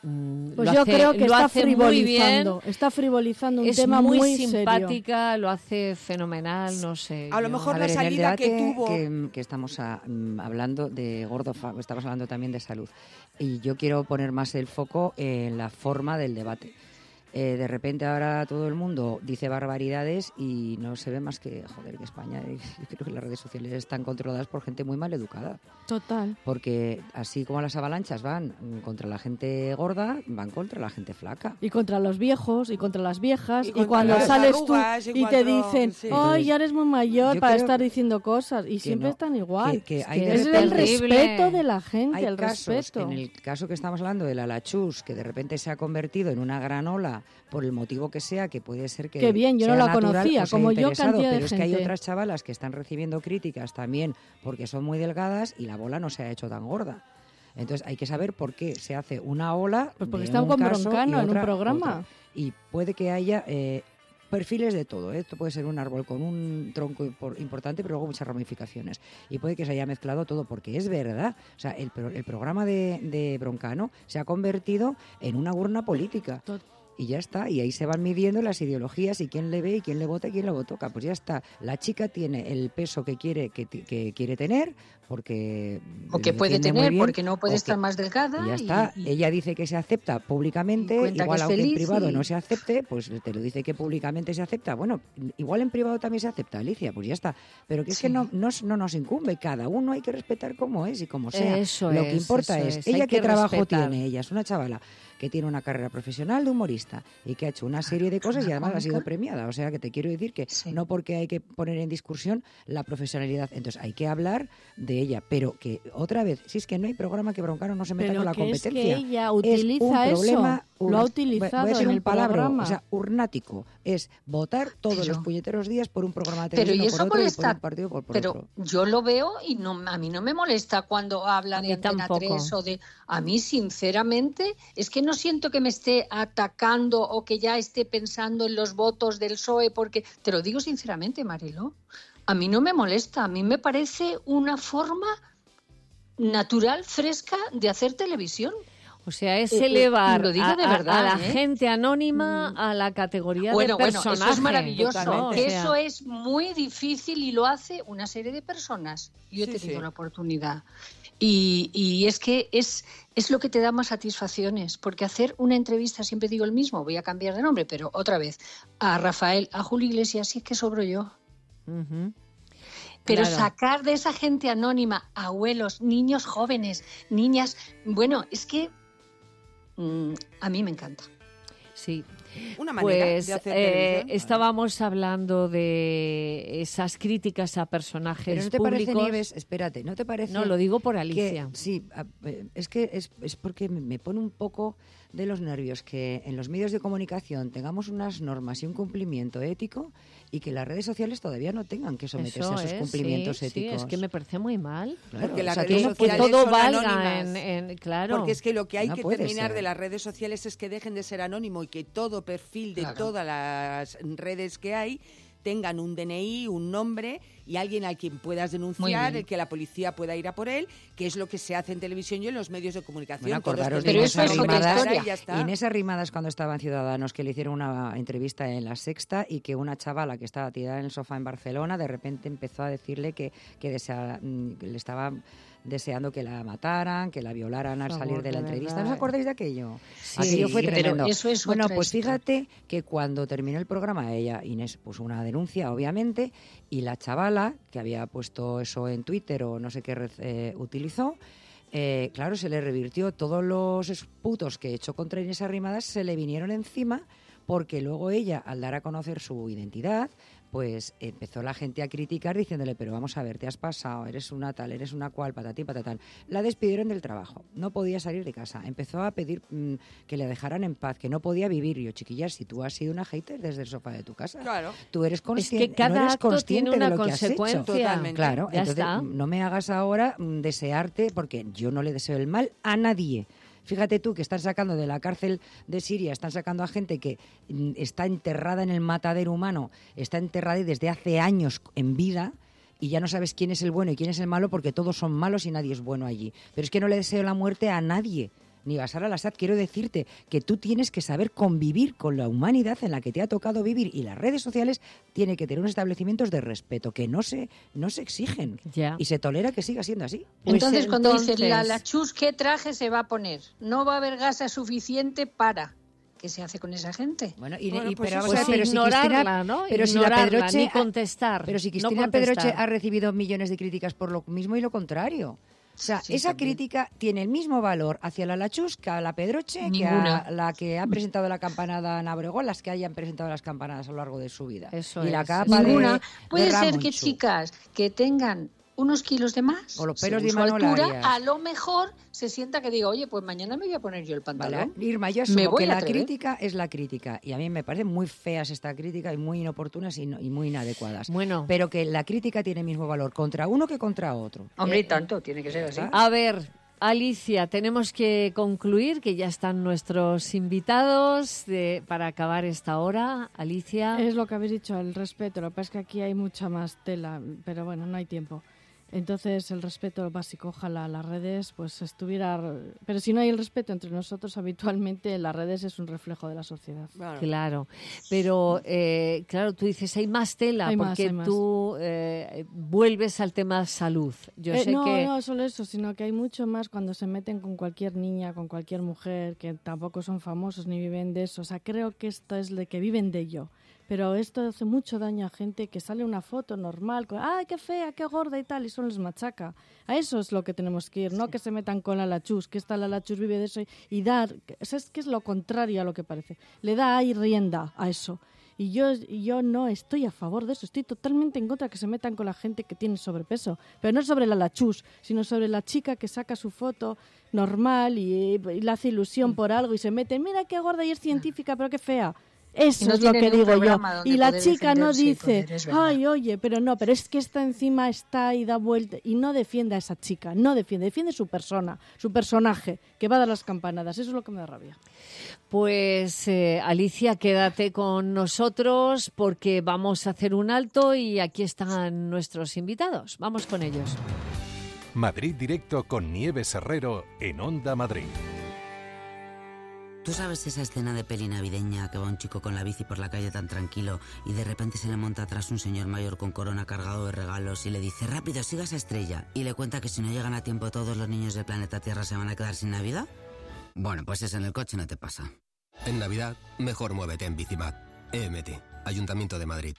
Pues lo yo hace, creo que lo está hace muy bien. frivolizando, está frivolizando un Es tema muy, muy simpática, serio. lo hace fenomenal, no sé. A lo yo- mejor A la ver, en el salida que debate tuvo... que, que estamos a- mm, hablando de gordofa, estamos hablando también de salud. Y yo quiero poner más el foco en la forma del debate. Eh, de repente ahora todo el mundo dice barbaridades y no se ve más que, joder, que España, eh, yo creo que las redes sociales están controladas por gente muy mal educada. Total. Porque así como las avalanchas van contra la gente gorda, van contra la gente flaca. Y contra los viejos, y contra las viejas, Y y, contra cuando las sales arrugas, tú y y te cuatro- dicen, sí. ¡ay, ya eres muy mayor Yo para creo estar diciendo cosas! Y que siempre no, están igual. que- que Es, hay que de es el repente- respeto de la gente, Hay el casos, respeto. en el caso que estamos hablando de la Lachus, que de repente se ha convertido en una granola por el motivo que sea, que puede ser que Qué bien, yo no sea la natural conocía, o sea como yo, interesado, cantidad de pero es que hay gente. otras chavalas que están recibiendo críticas también porque son muy delgadas y la bola no se ha hecho tan gorda. Entonces hay que saber por qué se hace una ola. Pues porque de están un con caso Broncano y en un otra, programa. otra. Y puede que haya eh, perfiles de todo. ¿eh? Esto puede ser un árbol con un tronco impor- importante, pero luego muchas ramificaciones. Y puede que se haya mezclado todo, porque es verdad. O sea, el, pro- el programa de, de Broncano se ha convertido en una urna política. Tot- Y ya está, y ahí se van midiendo las ideologías y quién le ve y quién le vota y quién lo toca. Pues ya está, la chica tiene el peso que quiere que, ti- que quiere tener, porque O que lo puede defiende muy tener bien, porque no puede o estar que- más delgada. y ya y- está, y- ella dice que se acepta públicamente, y cuenta igual que es aunque en feliz privado y- no se acepte, pues te lo dice que públicamente se acepta. Bueno, igual en privado también se acepta, Alicia, pues ya está. Pero que es que Sí. no, no, no nos incumbe, cada uno hay que respetar cómo es y como sea. Eso lo es, que importa eso es, es, hay ella que qué trabajo respetar. tiene, ella es una chavala que tiene una carrera profesional de humorista y que ha hecho una serie de cosas y además ha sido cómica. premiada. O sea que te quiero decir que Sí. no porque hay que poner en discusión la profesionalidad, entonces hay que hablar de ella, pero que otra vez, si es que no hay programa que Broncano no se meta Pero con la que es que competencia. ella Es un utiliza eso, problema lo ha ur- utilizado voy a decir en un el palabra, programa. o sea, urnático, es votar todos Pero- los puñeteros días por un programa de Pero televisión y o por eso otro y por molesta. un partido o por, por Pero otro. yo lo veo y no, a mí no me molesta cuando habla A de mí Antena tampoco. tres o de... A mí, sinceramente, es que no siento que me esté atacando o que ya esté pensando en los votos del P S O E, porque, te lo digo sinceramente, Mariló, a mí no me molesta, a mí me parece una forma natural, fresca de hacer televisión. O sea, es Eh, eh, elevar lo digo a, de a- verdad, a la ¿eh? gente anónima a la categoría Bueno, de bueno, personaje. eso es maravilloso. ¿no? O Que sea, eso es muy difícil y lo hace una serie de personas. Yo he Sí, tenido sí. la oportunidad. Y, y es que es, es lo que te da más satisfacciones, porque hacer una entrevista, siempre digo el mismo, voy a cambiar de nombre, pero otra vez, a Rafael, a Julio Iglesias, sí es que sobro yo. ujú. Pero Claro. sacar de esa gente anónima, abuelos, niños jóvenes, niñas, bueno, es que mm, a mí me encanta. Sí. Una manera Pues de hacer eh, televisión. estábamos hablando de esas críticas a personajes Pero no te públicos. parece, Nieves, espérate, ¿no te parece? No, lo digo por que- Alicia. sí, a- eh, es que es, es porque me- me pone un poco de los nervios que en los medios de comunicación tengamos unas normas y un cumplimiento ético y que las redes sociales todavía no tengan que someterse Eso a esos es, cumplimientos sí, sí, éticos. es que me parece muy mal. Claro, Porque o las sea, redes que no Que sociales puede- todo son valga anónimas. en, en- claro. Porque es que lo que hay No que puede terminar ser. de las redes sociales es que dejen de ser anónimo y que todo perfil de Claro. todas las redes que hay tengan un D N I, un nombre y alguien al quien puedas Muy denunciar, bien. el que la policía pueda ir a por él, que es lo que se hace en televisión y en los medios de comunicación. Bueno, Todos acordaros de Pero tenemos eso esas es una otra rimadas, historia. y ya está. y en esas rimadas cuando estaban Ciudadanos que le hicieron una entrevista en La Sexta y que una chavala que estaba tirada en el sofá en Barcelona de repente empezó a decirle que, que, desea- mm, que le estaba deseando que la mataran, que la violaran al Por salir favor, de la de entrevista. verdad. ¿No os acordáis de aquello? Sí, Aquello fue pero tremendo. eso es bueno, otra pues historia. fíjate que cuando terminó el programa ella, Inés, puso una denuncia, obviamente, y la chavala, que había puesto eso en Twitter o no sé qué red eh, utilizó, eh, claro, se le revirtió todos los esputos que echó contra Inés Arrimadas, se le vinieron encima porque luego ella, al dar a conocer su identidad, pues empezó la gente a criticar diciéndole, pero vamos a ver, te has pasado, eres una tal, eres una cual, patatí, patatán. La despidieron del trabajo, no podía salir de casa, empezó a pedir mm, que le dejaran en paz, que no podía vivir. Y yo, chiquillas, si tú has sido una hater desde el sofá de tu casa, Claro. tú eres consciente, cada no eres acto consciente tiene una de lo que has hecho. consecuencia. Totalmente. Claro, Ya entonces está. no me hagas ahora mm, desearte, porque yo no le deseo el mal a nadie. Fíjate tú que están sacando de la cárcel de Siria, están sacando a gente que mm, está enterrada en el matadero humano, está enterrada desde hace años en vida y ya no sabes quién es el bueno y quién es el malo porque todos son malos y nadie es bueno allí. Pero es que no le deseo la muerte a nadie. ni Bashar al-Assad. Quiero decirte que tú tienes que saber convivir con la humanidad en la que te ha tocado vivir, y las redes sociales tienen que tener unos establecimientos de respeto que no se, no se exigen Ya. y se tolera que siga siendo así. Pues entonces, cuando entonces- dice la, la chus, ¿qué traje se va a poner? No va a haber gasa suficiente para... ¿Qué se hace con esa gente? Bueno, y, Bueno, y- pues pero, eso, vamos a ver, pues pero si ignorarla, Cristina, ¿no? pero si la Ignorarla, Pedroche ni ha- contestar, pero si no Cristina contestar. Pedroche ha recibido millones de críticas por lo mismo y lo contrario. O sea, Sí, esa también. crítica tiene el mismo valor hacia la Lachus que a la Pedroche, que Ninguna. a la que ha presentado la campanada en Abregón, las que hayan presentado las campanadas a lo largo de su vida. Eso y la es. capa de- Ninguna. de Puede ser Ramón que Chu. chicas que tengan unos kilos de más, O los pelos de según su Imanol altura, Arias. a lo mejor se sienta que diga, oye, pues mañana me voy a poner yo el Vale, pantalón. Irma, yo Me asumo voy que a la atrever. crítica es la crítica, y a mí me parece muy feas esta crítica y muy inoportunas y, no- y muy inadecuadas. Bueno. Pero que la crítica tiene el mismo valor contra uno que contra otro. Hombre, y Eh, tanto, tiene que ser así. A ver, Alicia, tenemos que concluir, que ya están nuestros invitados de, para acabar esta hora. Alicia. Es lo que habéis dicho, el respeto. Lo que pasa es que aquí hay mucha más tela, pero bueno, no hay tiempo. Entonces, el respeto básico, ojalá las redes pues estuviera... Pero si no hay el respeto entre nosotros, habitualmente las redes es un reflejo de la sociedad. Claro, pero eh, claro, tú dices hay más tela Hay más, porque hay más. tú eh, vuelves al tema salud. Yo Eh, sé no, que no solo eso, sino que hay mucho más cuando se meten con cualquier niña, con cualquier mujer, que tampoco son famosos ni viven de eso. O sea, creo que esto es de que viven de ello. Pero esto hace mucho daño a gente que sale una foto normal, con, ¡ay, qué fea, qué gorda y tal! Y eso les machaca. A eso es lo que tenemos que ir, no que se metan con la Lachus, que esta la Lachus vive de eso y, y dar... Eso es que es lo contrario a lo que parece. Le da ahí rienda a eso. Y yo, y yo no estoy a favor de eso, estoy totalmente en contra de que se metan con la gente que tiene sobrepeso. Pero no sobre la Lachus, sino sobre la chica que saca su foto normal y, y le hace ilusión por algo y se mete, mira qué gorda y es científica, pero qué fea. Eso Y no es lo tiene que ni un digo yo. programa donde Y la poder chica no defenderse y dice, poder, es verdad. ay, oye, pero no, pero es que esta encima está y da vuelta. Y no defiende a esa chica, no defiende, defiende su persona, su personaje, que va a dar las campanadas. Eso es lo que me da rabia. pues eh, Alicia, quédate con nosotros porque vamos a hacer un alto y aquí están nuestros invitados. Vamos con ellos. Madrid Directo con Nieves Herrero en Onda Madrid. ¿Tú sabes esa escena de peli navideña que va un chico con la bici por la calle tan tranquilo y de repente se le monta atrás un señor mayor con corona cargado de regalos y le dice rápido, siga esa estrella? Y le cuenta que si no llegan a tiempo todos los niños del planeta Tierra se van a quedar sin Navidad? Bueno, pues eso en el coche no te pasa. En Navidad, mejor muévete en Bicimat. E M T, Ayuntamiento de Madrid.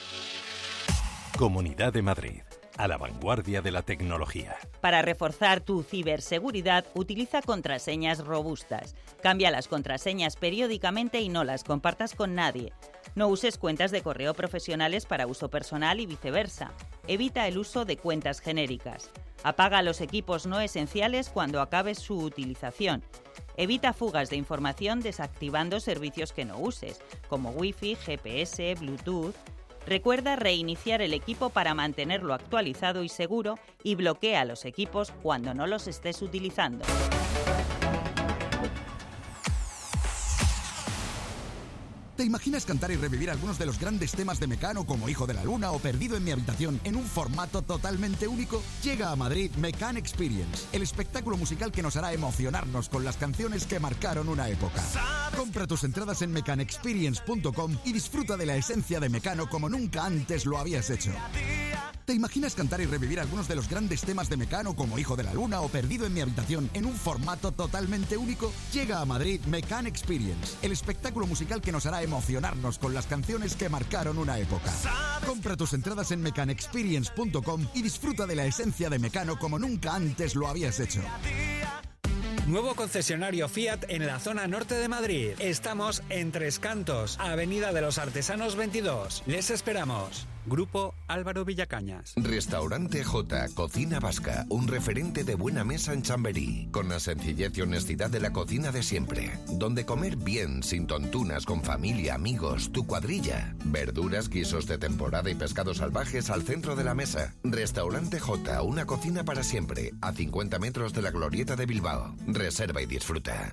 Comunidad de Madrid, a la vanguardia de la tecnología. Para reforzar tu ciberseguridad, utiliza contraseñas robustas. Cambia las contraseñas periódicamente y no las compartas con nadie. No uses cuentas de correo profesionales para uso personal y viceversa. Evita el uso de cuentas genéricas. Apaga los equipos no esenciales cuando acabes su utilización. Evita fugas de información desactivando servicios que no uses, como Wi-Fi, G P S, Bluetooth. Recuerda reiniciar el equipo para mantenerlo actualizado y seguro y bloquea los equipos cuando no los estés utilizando. ¿Te imaginas cantar y revivir algunos de los grandes temas de Mecano como Hijo de la Luna o Perdido en mi habitación en un formato totalmente único? Llega a Madrid Mecan Experience, el espectáculo musical que nos hará emocionarnos con las canciones que marcaron una época. Compra tus entradas en mecan experience punto com y disfruta de la esencia de Mecano como nunca antes lo habías hecho. ¿Te imaginas cantar y revivir algunos de los grandes temas de Mecano como Hijo de la Luna o Perdido en mi habitación en un formato totalmente único? Llega a Madrid Mecan Experience, el espectáculo musical que nos hará emocionarnos con las canciones que marcaron una época. Compra tus entradas en mecan experience punto com y disfruta de la esencia de Mecano como nunca antes lo habías hecho. Nuevo concesionario Fiat en la zona norte de Madrid. Estamos en Tres Cantos, Avenida de los Artesanos veintidós. Les esperamos. Grupo Álvaro Villacañas. Restaurante J, Cocina Vasca, un referente de buena mesa en Chamberí, con la sencillez y honestidad de la cocina de siempre, donde comer bien, sin tontunas, con familia, amigos, tu cuadrilla, verduras, guisos de temporada y pescados salvajes al centro de la mesa. Restaurante J, una cocina para siempre, a cincuenta metros de la Glorieta de Bilbao. Reserva y disfruta.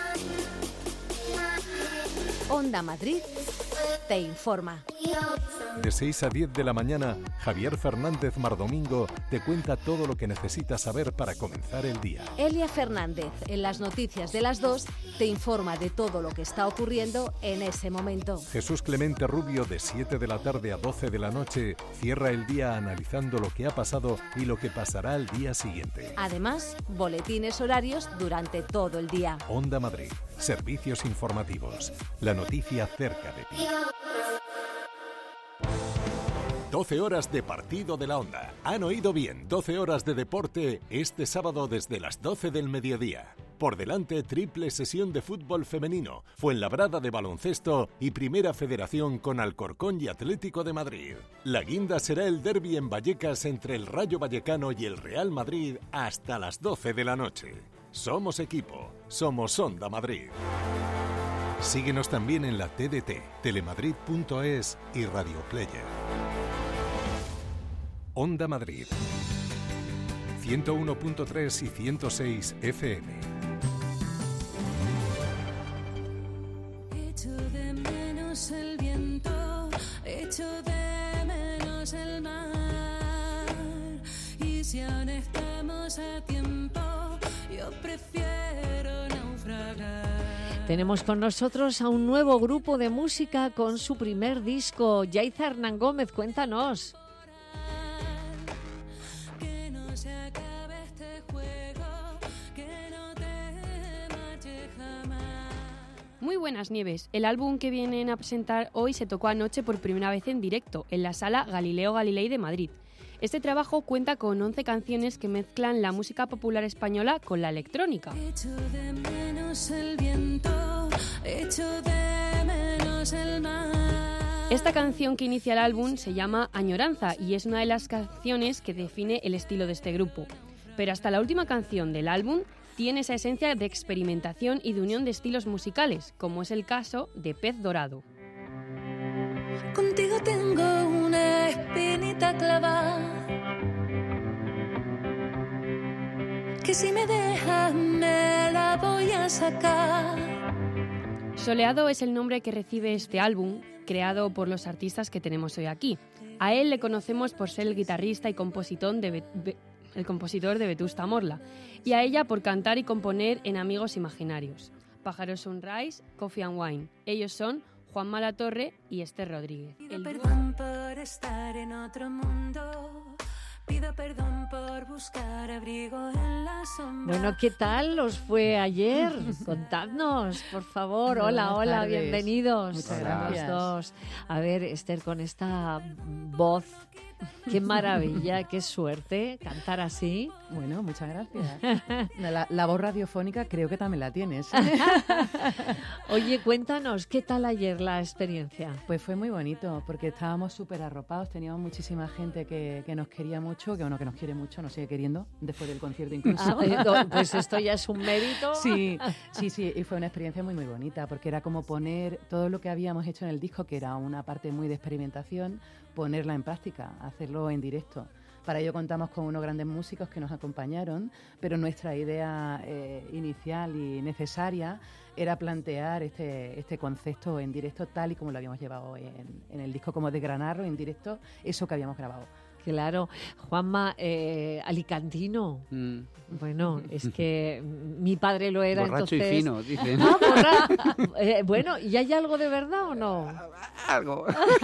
Onda Madrid te informa. De seis a diez de la mañana, Javier Fernández Mardomingo te cuenta todo lo que necesitas saber para comenzar el día. Elia Fernández, en las noticias de las dos, te informa de todo lo que está ocurriendo en ese momento. Jesús Clemente Rubio, de siete de la tarde a doce de la noche, cierra el día analizando lo que ha pasado y lo que pasará al día siguiente. Además, boletines horarios durante todo el día. Onda Madrid, servicios informativos. La noticia cerca de ti. doce horas de partido de la Onda. Han oído bien, doce horas de deporte este sábado desde las doce del mediodía. Por delante, triple sesión de fútbol femenino, Fuenlabrada de baloncesto y Primera Federación con Alcorcón y Atlético de Madrid. La guinda será el derbi en Vallecas entre el Rayo Vallecano y el Real Madrid hasta las doce de la noche. Somos equipo, somos Onda Madrid. Síguenos también en la T D T, telemadrid punto es y Radio Player. Onda Madrid, ciento uno punto tres y ciento seis F M. Echo de menos el viento, echo de menos el mar. Y si aún estamos a tiempo, yo prefiero naufragar. Tenemos con nosotros a un nuevo grupo de música con su primer disco. Yaiza Hernán Gómez, cuéntanos. Muy buenas, Nieves. El álbum que vienen a presentar hoy se tocó anoche por primera vez en directo, en la Sala Galileo Galilei de Madrid. Este trabajo cuenta con once canciones que mezclan la música popular española con la electrónica. Echo de menos el viento, echo de menos el mar. Esta canción que inicia el álbum se llama Añoranza y es una de las canciones que define el estilo de este grupo. Pero hasta la última canción del álbum tiene esa esencia de experimentación y de unión de estilos musicales, como es el caso de Pez Dorado. Contigo tengo una espinita clavada, que si me dejas me la voy a sacar. Soleado es el nombre que recibe este álbum, creado por los artistas que tenemos hoy aquí. A él le conocemos por ser el guitarrista y compositor de, Be- Be- el compositor de Vetusta Morla, y a ella por cantar y componer en Amigos Imaginarios, Pájaro Sunrise, Coffee and Wine. Ellos son Juan Malatorre y Esther Rodríguez. Pido perdón por estar en otro mundo, pido perdón por buscar abrigo en la sombra. Bueno, ¿qué tal os fue ayer? Contadnos, por favor. Hola, Buenas hola, tardes. bienvenidos. Muchas Hola, gracias. los dos. A ver, Esther, con esta voz, qué maravilla, qué suerte cantar así. Bueno, muchas gracias. La, la voz radiofónica creo que también la tienes. Oye, cuéntanos, ¿qué tal ayer la experiencia? Pues fue muy bonito, porque estábamos súper arropados, teníamos muchísima gente que, que nos quería mucho, que bueno, que nos quiere mucho, nos sigue queriendo, después del concierto incluso. Ah, eh, no, pues esto ya es un mérito. Sí, sí, sí, y fue una experiencia muy, muy bonita, porque era como poner todo lo que habíamos hecho en el disco, que era una parte muy de experimentación, ponerla en práctica, hacerlo en directo. Para ello contamos con unos grandes músicos que nos acompañaron, pero nuestra idea eh, inicial y necesaria era plantear este, este concepto en directo tal y como lo habíamos llevado en, en el disco, como desgranarlo en directo, eso que habíamos grabado. Claro, Juanma, eh, alicantino. Mm. Bueno, es que mi padre lo era, Borracho entonces... y fino, dicen. Ah, borra... eh, bueno, ¿y hay algo de verdad o no? Algo.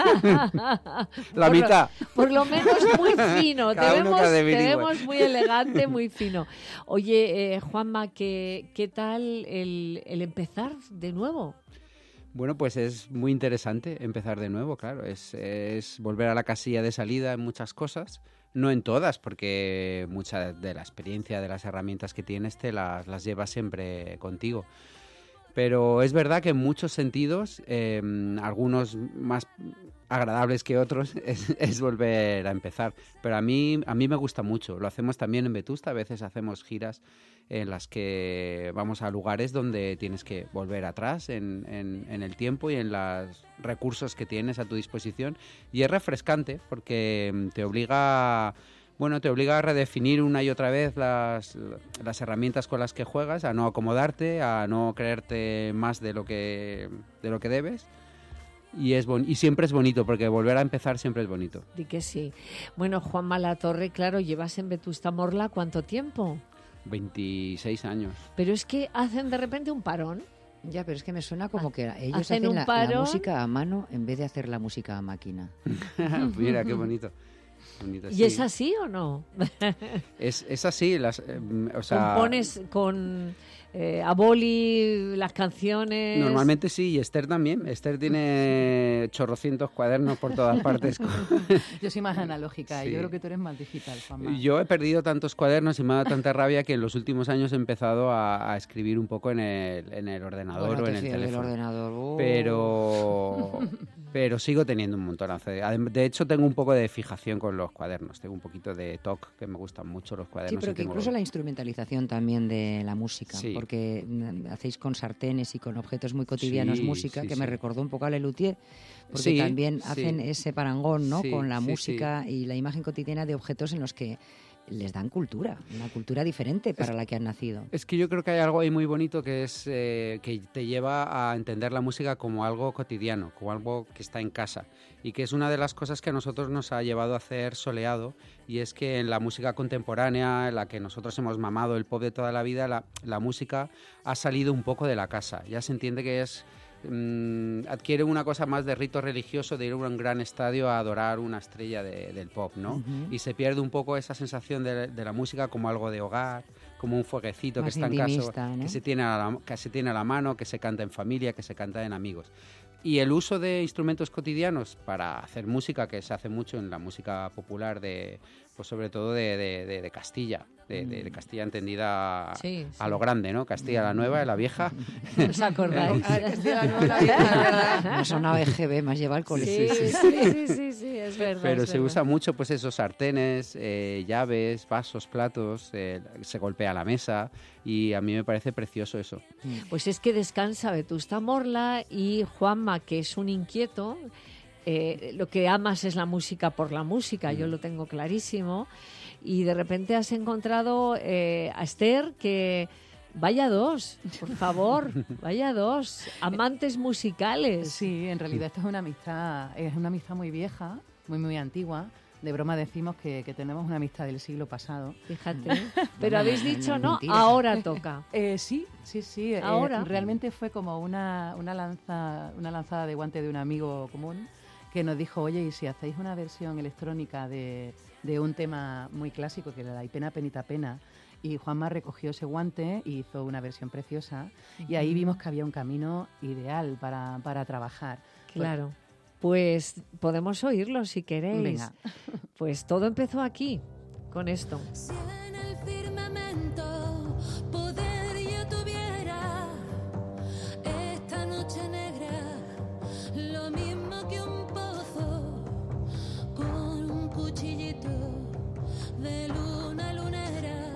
La La mitad. Por lo menos muy fino. Cada Te uno vemos, que te averigüe. vemos muy elegante, muy fino. Oye, eh, Juanma, ¿qué, qué tal el, el empezar de nuevo? Bueno, pues es muy interesante empezar de nuevo, claro. Es, es volver a la casilla de salida en muchas cosas. No en todas, porque mucha de la experiencia, de las herramientas que tienes, te las, las llevas siempre contigo. Pero es verdad que en muchos sentidos, eh, algunos más agradables que otros, es, es volver a empezar. Pero a mí, a mí me gusta mucho. Lo hacemos también en Vetusta. A veces hacemos giras en las que vamos a lugares donde tienes que volver atrás en, en, en el tiempo y en los recursos que tienes a tu disposición. Y es refrescante porque te obliga... Bueno, te obliga a redefinir una y otra vez las, las herramientas con las que juegas, a no acomodarte, a no creerte más de lo que, de lo que debes. Y, es bon- y siempre es bonito, porque volver a empezar siempre es bonito. Di que sí. Bueno, Juanma Latorre, claro, llevas en Vetusta Morla ¿cuánto tiempo? veintiséis años. Pero es que hacen de repente un parón. Ya, pero es que me suena como que ellos hacen hacen un la, la parón. música a mano en vez de hacer la música a máquina. Mira, qué bonito. bonito ¿Y sí. es así o no? Es, es así, las, eh, o sea... Compones con eh, a boli las canciones. Normalmente sí, y Esther también. Esther tiene chorrocientos cuadernos por todas partes. Yo soy más analógica, Sí. yo creo que tú eres más digital, Juanma. Yo he perdido tantos cuadernos y me ha dado tanta rabia que en los últimos años he empezado a, a escribir un poco en el, en el ordenador Bueno, o te en el fío del teléfono. ordenador. Oh. Pero, pero sigo teniendo un montón. De hecho, tengo un poco de fijación con los cuadernos. Tengo un poquito de toque, que me gustan mucho los cuadernos. Sí, pero y que tengo- incluso la instrumentalización también de la música, Sí. porque mm, hacéis con sartenes y con objetos muy cotidianos Sí, música, sí, que sí. me recordó un poco a Lelutier, porque Sí, también sí. hacen ese parangón, ¿no? Sí, con la sí, música y la imagen cotidiana de objetos en los que les dan cultura, una cultura diferente para la que han nacido. Es que yo creo que hay algo ahí muy bonito que es eh, que te lleva a entender la música como algo cotidiano, como algo que está en casa, y que es una de las cosas que a nosotros nos ha llevado a hacer Soleado, y es que en la música contemporánea, en la que nosotros hemos mamado el pop de toda la vida, la, la música ha salido un poco de la casa. Ya se entiende que es mm, adquiere una cosa más de rito religioso, de ir a un gran estadio a adorar una estrella de- del pop, ¿no? Ujú. Y se pierde un poco esa sensación de, de la música como algo de hogar, como un fueguecito que Más está en casa, intimista, ¿no? que se tiene a la, que se tiene a la mano, que se canta en familia, que se canta en amigos. Y el uso de instrumentos cotidianos para hacer música, que se hace mucho en la música popular, de, pues sobre todo de, de- de- de Castilla, de, de- de Castilla entendida a, Sí, a sí. lo grande, ¿no? Castilla la Nueva y la Vieja. ¿Os acordáis? Ah, Castilla la Nueva y la Vieja, ¿verdad? No sonaba E G B, más lleva al colegio. Sí, sí, sí, sí, sí, es verdad. Pero es se verdad. usa mucho, pues esos sartenes, eh, llaves, vasos, platos, eh, se golpea la mesa, y a mí me parece precioso eso. Pues es que descansa Vetusta Morla, y Juanma, que es un inquieto, eh, lo que amas es la música por la música, yo lo tengo clarísimo, y de repente has encontrado eh, a Esther, que vaya dos, por favor, vaya dos, amantes musicales. Sí, en realidad esto es una amistad, es una amistad muy vieja, muy muy antigua. De broma decimos que, que tenemos una amistad del siglo pasado. Fíjate. Pero habéis dicho, no, mentira. ahora toca. Eh, sí, sí, sí. eh, Ahora. realmente fue como una, una, lanza, una lanzada de guante de un amigo común que nos dijo, oye, ¿y si hacéis una versión electrónica de, de un tema muy clásico, que era la Pena, Penita, Pena? Y Juanma recogió ese guante y hizo una versión preciosa. Y ahí Ujú. vimos que había un camino ideal para, para trabajar. Claro. Pues podemos oírlo si queréis. Venga. Pues todo empezó aquí, con esto. Si en el firmamento poder yo tuviera esta noche negra, lo mismo que un pozo con un cuchillito de luna lunera,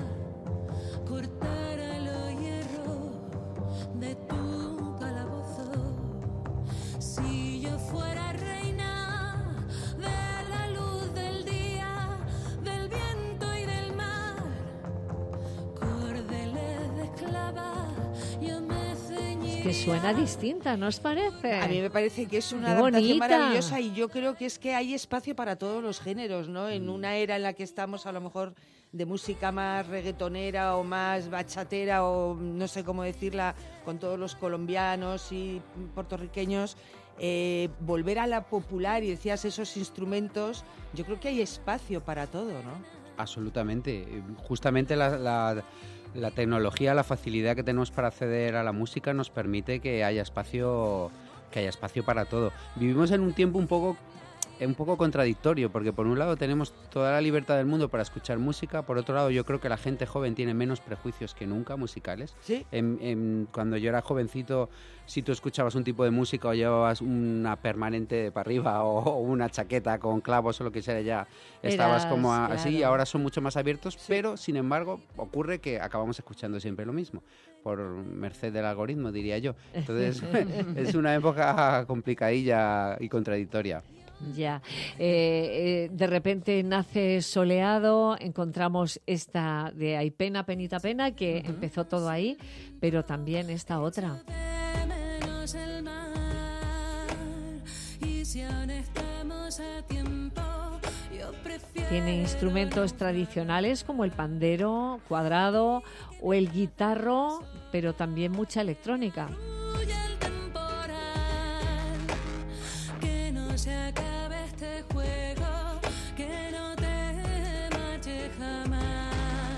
cortara los hierros de tu calabozo. Si yo fuera reina de la luz del día, del viento y del mar, cordeles de esclava, yo me ceñiría. Que suena distinta, ¿no os parece? A mí me parece que es una Qué adaptación bonita. maravillosa, y yo creo que es que hay espacio para todos los géneros, ¿no? En una era en la que estamos a lo mejor de música más reggaetonera o más bachatera, o no sé cómo decirla, con todos los colombianos y puertorriqueños, eh, volver a la popular, y decías esos instrumentos, yo creo que hay espacio para todo, ¿no? Absolutamente. Justamente la, la- la tecnología, la facilidad que tenemos para acceder a la música nos permite que haya espacio, que haya espacio para todo. Vivimos en un tiempo un poco un poco contradictorio, porque por un lado tenemos toda la libertad del mundo para escuchar música, por otro lado yo creo que la gente joven tiene menos prejuicios que nunca musicales. ¿Sí? En- en- cuando yo era jovencito, si tú escuchabas un tipo de música o llevabas una permanente para arriba o, o una chaqueta con clavos o lo que sea, ya estabas Eras, como a- así, y claro. ahora son mucho más abiertos, pero sin embargo ocurre que acabamos escuchando siempre lo mismo, por merced del algoritmo, diría yo. Entonces es una época complicadilla y contradictoria. Ya. Eh, eh, de repente nace Soleado, encontramos esta de Hay Pena, Penita, Pena, que empezó todo ahí, pero también esta otra. menos el mar, si aún estamos a tiempo, yo prefiero... Tiene instrumentos tradicionales como el pandero, cuadrado o el guitarro, pero también mucha electrónica. Que no se acabe este juego, que no te marches jamás.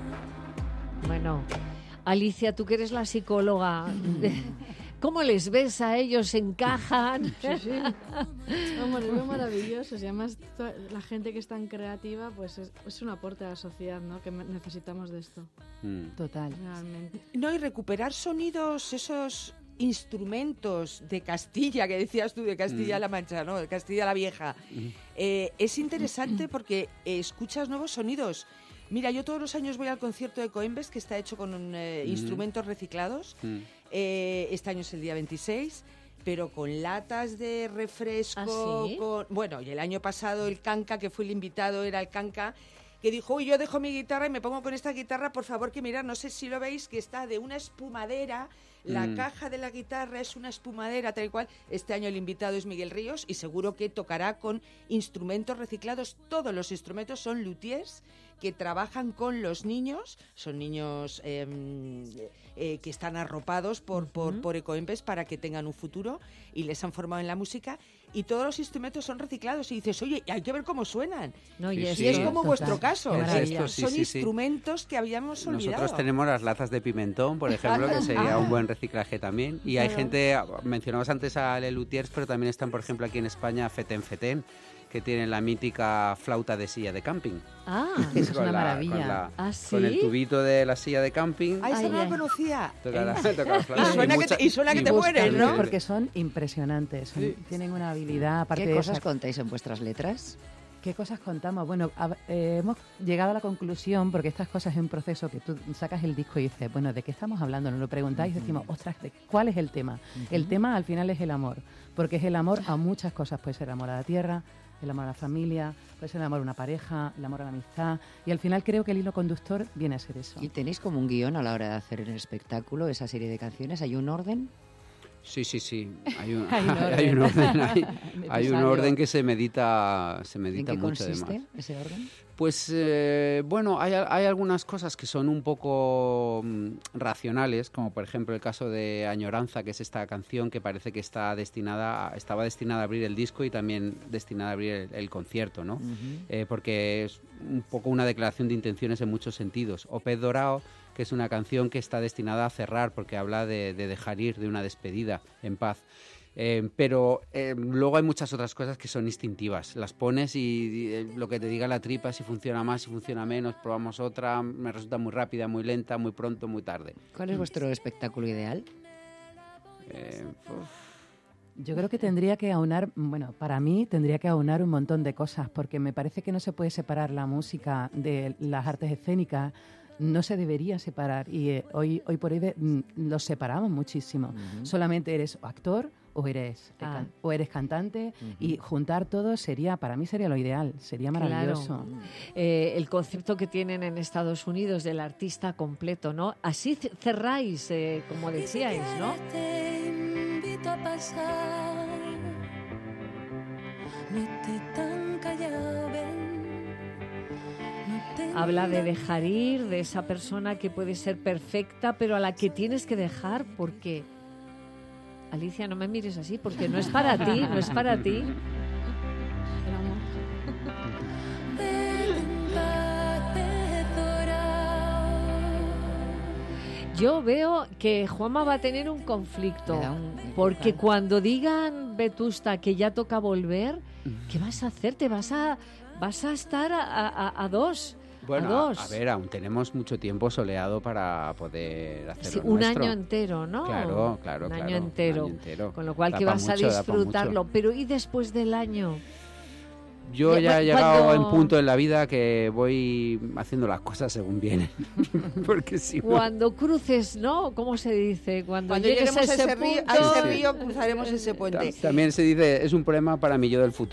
Bueno, Alicia, tú que eres la psicóloga, ¿cómo les ves a ellos? ¿Encajan? Sí, sí. Vamos, es maravilloso. Y además to- la gente que es tan creativa, pues es, es un aporte a la sociedad, ¿no? Que me- necesitamos de esto. Mm. Total. Realmente. No, y recuperar sonidos, esos instrumentos de Castilla, que decías tú, de Castilla-La Mancha, ¿no? De Castilla la Vieja. Mm. Eh, es interesante porque eh, escuchas nuevos sonidos. Mira, yo todos los años voy al concierto de Coembes, que está hecho con eh, Mm. instrumentos reciclados. Mm. Eh, este año es el día veintiséis, pero con latas de refresco. ¿Ah, sí? con, bueno, y el año pasado el Canca, que fue el invitado, era el Canca, que dijo, uy, yo dejo mi guitarra y me pongo con esta guitarra, por favor, que mirad, no sé si lo veis, que está de una espumadera. La Mm. caja de la guitarra es una espumadera, tal y cual. Este año el invitado es Miguel Ríos y seguro que tocará con instrumentos reciclados. Todos los instrumentos son luthiers que trabajan con los niños. Son niños eh, eh, que están arropados por, por, por Ecoembes para que tengan un futuro y les han formado en la música. Y todos los instrumentos son reciclados. Y dices, oye, hay que ver cómo suenan. No, y Sí, es sí. Y es que- como Total. vuestro caso. Qué Es- maravilla. Sí, son sí, sí. instrumentos que habíamos olvidado. Nosotros tenemos las latas de pimentón, por ejemplo, que sería un buen reciclaje también. Y hay Claro. gente, mencionabas antes a Le Luthiers, pero también están, por ejemplo, aquí en España Feten Feten, que tienen la mítica flauta de silla de camping. Ah, Eso es Con una la- maravilla. Con, la- ¿Ah, con el sí? tubito de la silla de camping. Ay, esa Ay, no la ay. conocía. Toca la- toca la flauta. Y suena que mucha- te- y suena que te y mueres, buscan- ¿no? Porque son impresionantes. son- Sí. Tienen una habilidad, aparte ¿Qué de cosas esa- contáis en vuestras letras? ¿Qué cosas contamos? Bueno, a- eh, hemos llegado a la conclusión, porque estas cosas es un proceso que tú sacas el disco y dices, bueno, ¿de qué estamos hablando? Nos lo preguntáis y decimos, ostras, ¿de ¿cuál es el tema? El tema al final es el amor, porque es el amor a muchas cosas. Puede ser el amor a la tierra, el amor a la familia, puede ser el amor a una pareja, el amor a la amistad. Y al final creo que el hilo conductor viene a ser eso. ¿Y tenéis como un guión a la hora de hacer el espectáculo, esa serie de canciones? ¿Hay un orden? Sí, sí, sí. Hay un, Hay un orden. hay un orden. Hay, hay un Necesario. orden que se medita, se ¿En medita qué mucho consiste además. ese orden? Pues eh, bueno, hay, hay algunas cosas que son un poco mm, racionales, como por ejemplo el caso de Añoranza, que es esta canción que parece que está destinada, a- estaba destinada a abrir el disco y también destinada a abrir el, el concierto, ¿no? Eh, porque es un poco una declaración de intenciones en muchos sentidos. O Pez Dorao, que es una canción que está destinada a cerrar porque habla de, de dejar ir, de una despedida en paz. Eh, pero eh, luego hay muchas otras cosas que son instintivas. Las pones y, y, eh, lo que te diga la tripa, si funciona más, si funciona menos, probamos otra, me resulta muy rápida, muy lenta, muy pronto, muy tarde. ¿Cuál es vuestro espectáculo ideal? Eh, uf. Yo creo que tendría que aunar, bueno, para mí tendría que aunar un montón de cosas, porque me parece que no se puede separar la música de las artes escénicas, no se debería separar y eh, hoy, hoy por hoy de- mm, los separamos muchísimo. Ujú. Solamente eres o actor o eres, eh, Ah. can- o eres cantante Ujú. y juntar todo sería, para mí sería lo ideal, sería maravilloso. Claro. Eh, el concepto que tienen en Estados Unidos del artista completo, ¿no? Así ce- cerráis, eh, como decíais, ¿no? Te invito a pasar. No estés tan callado, ven. No te Habla de miras. dejar ir, de esa persona que puede ser perfecta, pero a la que tienes que dejar porque... Alicia, no me mires así, porque no es para ti, no es para ti. El amor. Vete en paz, pez dorado. Yo veo que Juanma va a tener un conflicto, Me da un- porque cuando digan, Vetusta, que ya toca volver, ¿qué vas a hacer? Te vas a, vas a estar a, a- a dos. Bueno, a a, dos. a ver, aún tenemos mucho tiempo soleado para poder Sí, hacerlo un nuestro. año entero, ¿no? Claro, claro, Un claro. año entero. un año entero. Con lo cual Da que pa' vas a mucho, da pa' mucho. disfrutarlo. Pero ¿y después del año? Yo Ya, ya he cu- llegado cuando- en punto en la vida que voy haciendo las cosas según vienen. Porque si no... Cuando cruces, ¿no? ¿Cómo se dice? Cuando, Cuando llegues lleguemos a ese, río, punto... a ese Sí. río, cruzaremos ese puente. Ta- También se dice, es un problema para mi yo del futuro.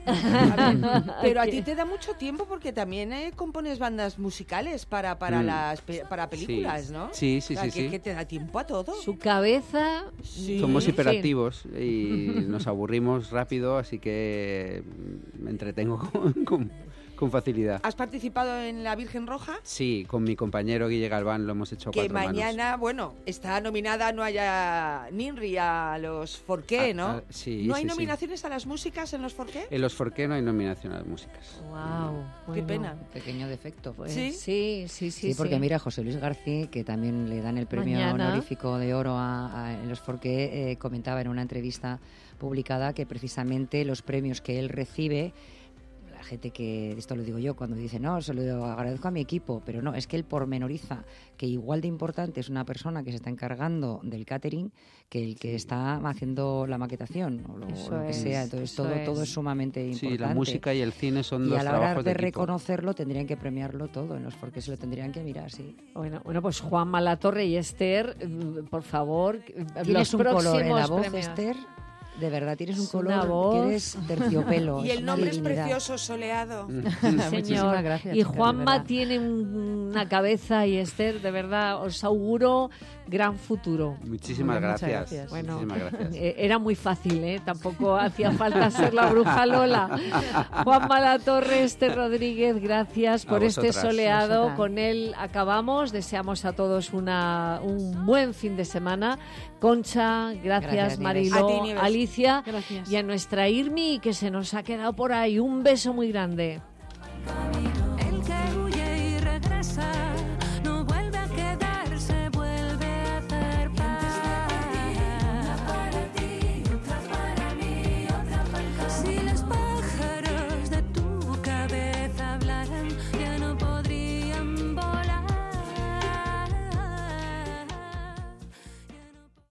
Pero a ti te da mucho tiempo porque también eh, compones bandas musicales para, para, Mm. las, pe- para películas, Sí. ¿no? Sí, sí, O sea, sí, que, sí. que te da tiempo a todo. Su cabeza... Sí. Somos en fin. hiperactivos y nos aburrimos rápido, así que me entretengo con, con- con facilidad. ¿Has participado en La Virgen Roja? Sí, con mi compañero Guille Galván lo hemos hecho Que cuatro manos. mañana, bueno, está nominada No haya Ninri a los Forqué, Ah, ¿no? ah, sí, ¿No hay sí, sí. nominaciones a las músicas en los Forqué? En los Forqué no hay nominación a las músicas. Wow, Qué pena. Pequeño defecto. Pues ¿Sí? sí, sí, sí. Sí, porque sí. mira, José Luis García, que también le dan el premio Mañana. honorífico de oro a, a- en los Forqué, eh, comentaba en una entrevista publicada que precisamente los premios que él recibe, la gente que, esto lo digo yo, cuando dice, no, se lo agradezco a mi equipo, pero no, es que él pormenoriza que igual de importante es una persona que se está encargando del catering que el que está haciendo la maquetación o lo, Eso lo que es, sea. Entonces eso todo, es. todo es sumamente importante. Sí, la música y el cine son Y dos a la hora trabajos de, de equipo. reconocerlo tendrían que premiarlo todo, en los Forqué se lo tendrían que mirar, sí. Bueno, bueno, pues Juan Malatorre y Esther, mm, por favor, Tienes los un color en la próximos voz, premios. Esther. De verdad, tienes un Es una color voz. que eres terciopelo. Y es el una nombre es divinidad. precioso, soleado. Señor. Muchísimas gracias, Y chicas, de Juanma verdad. tiene un- una cabeza y Esther, de verdad, os auguro gran futuro. Muchísimas Muchas gracias. gracias. Bueno, Muchísimas gracias. eh, era muy fácil, ¿eh? Tampoco hacía falta ser la bruja Lola. Juan Malatorre, Esther Rodríguez, gracias A por este vosotras. soleado. Vosotras. Con él acabamos. Deseamos a todos una, un buen fin de semana. Concha, gracias, Gracias, Nieves. Marilo, A ti, Nieves. Alicia Gracias. y a nuestra Irmi, que se nos ha quedado por ahí. Un beso muy grande. Camino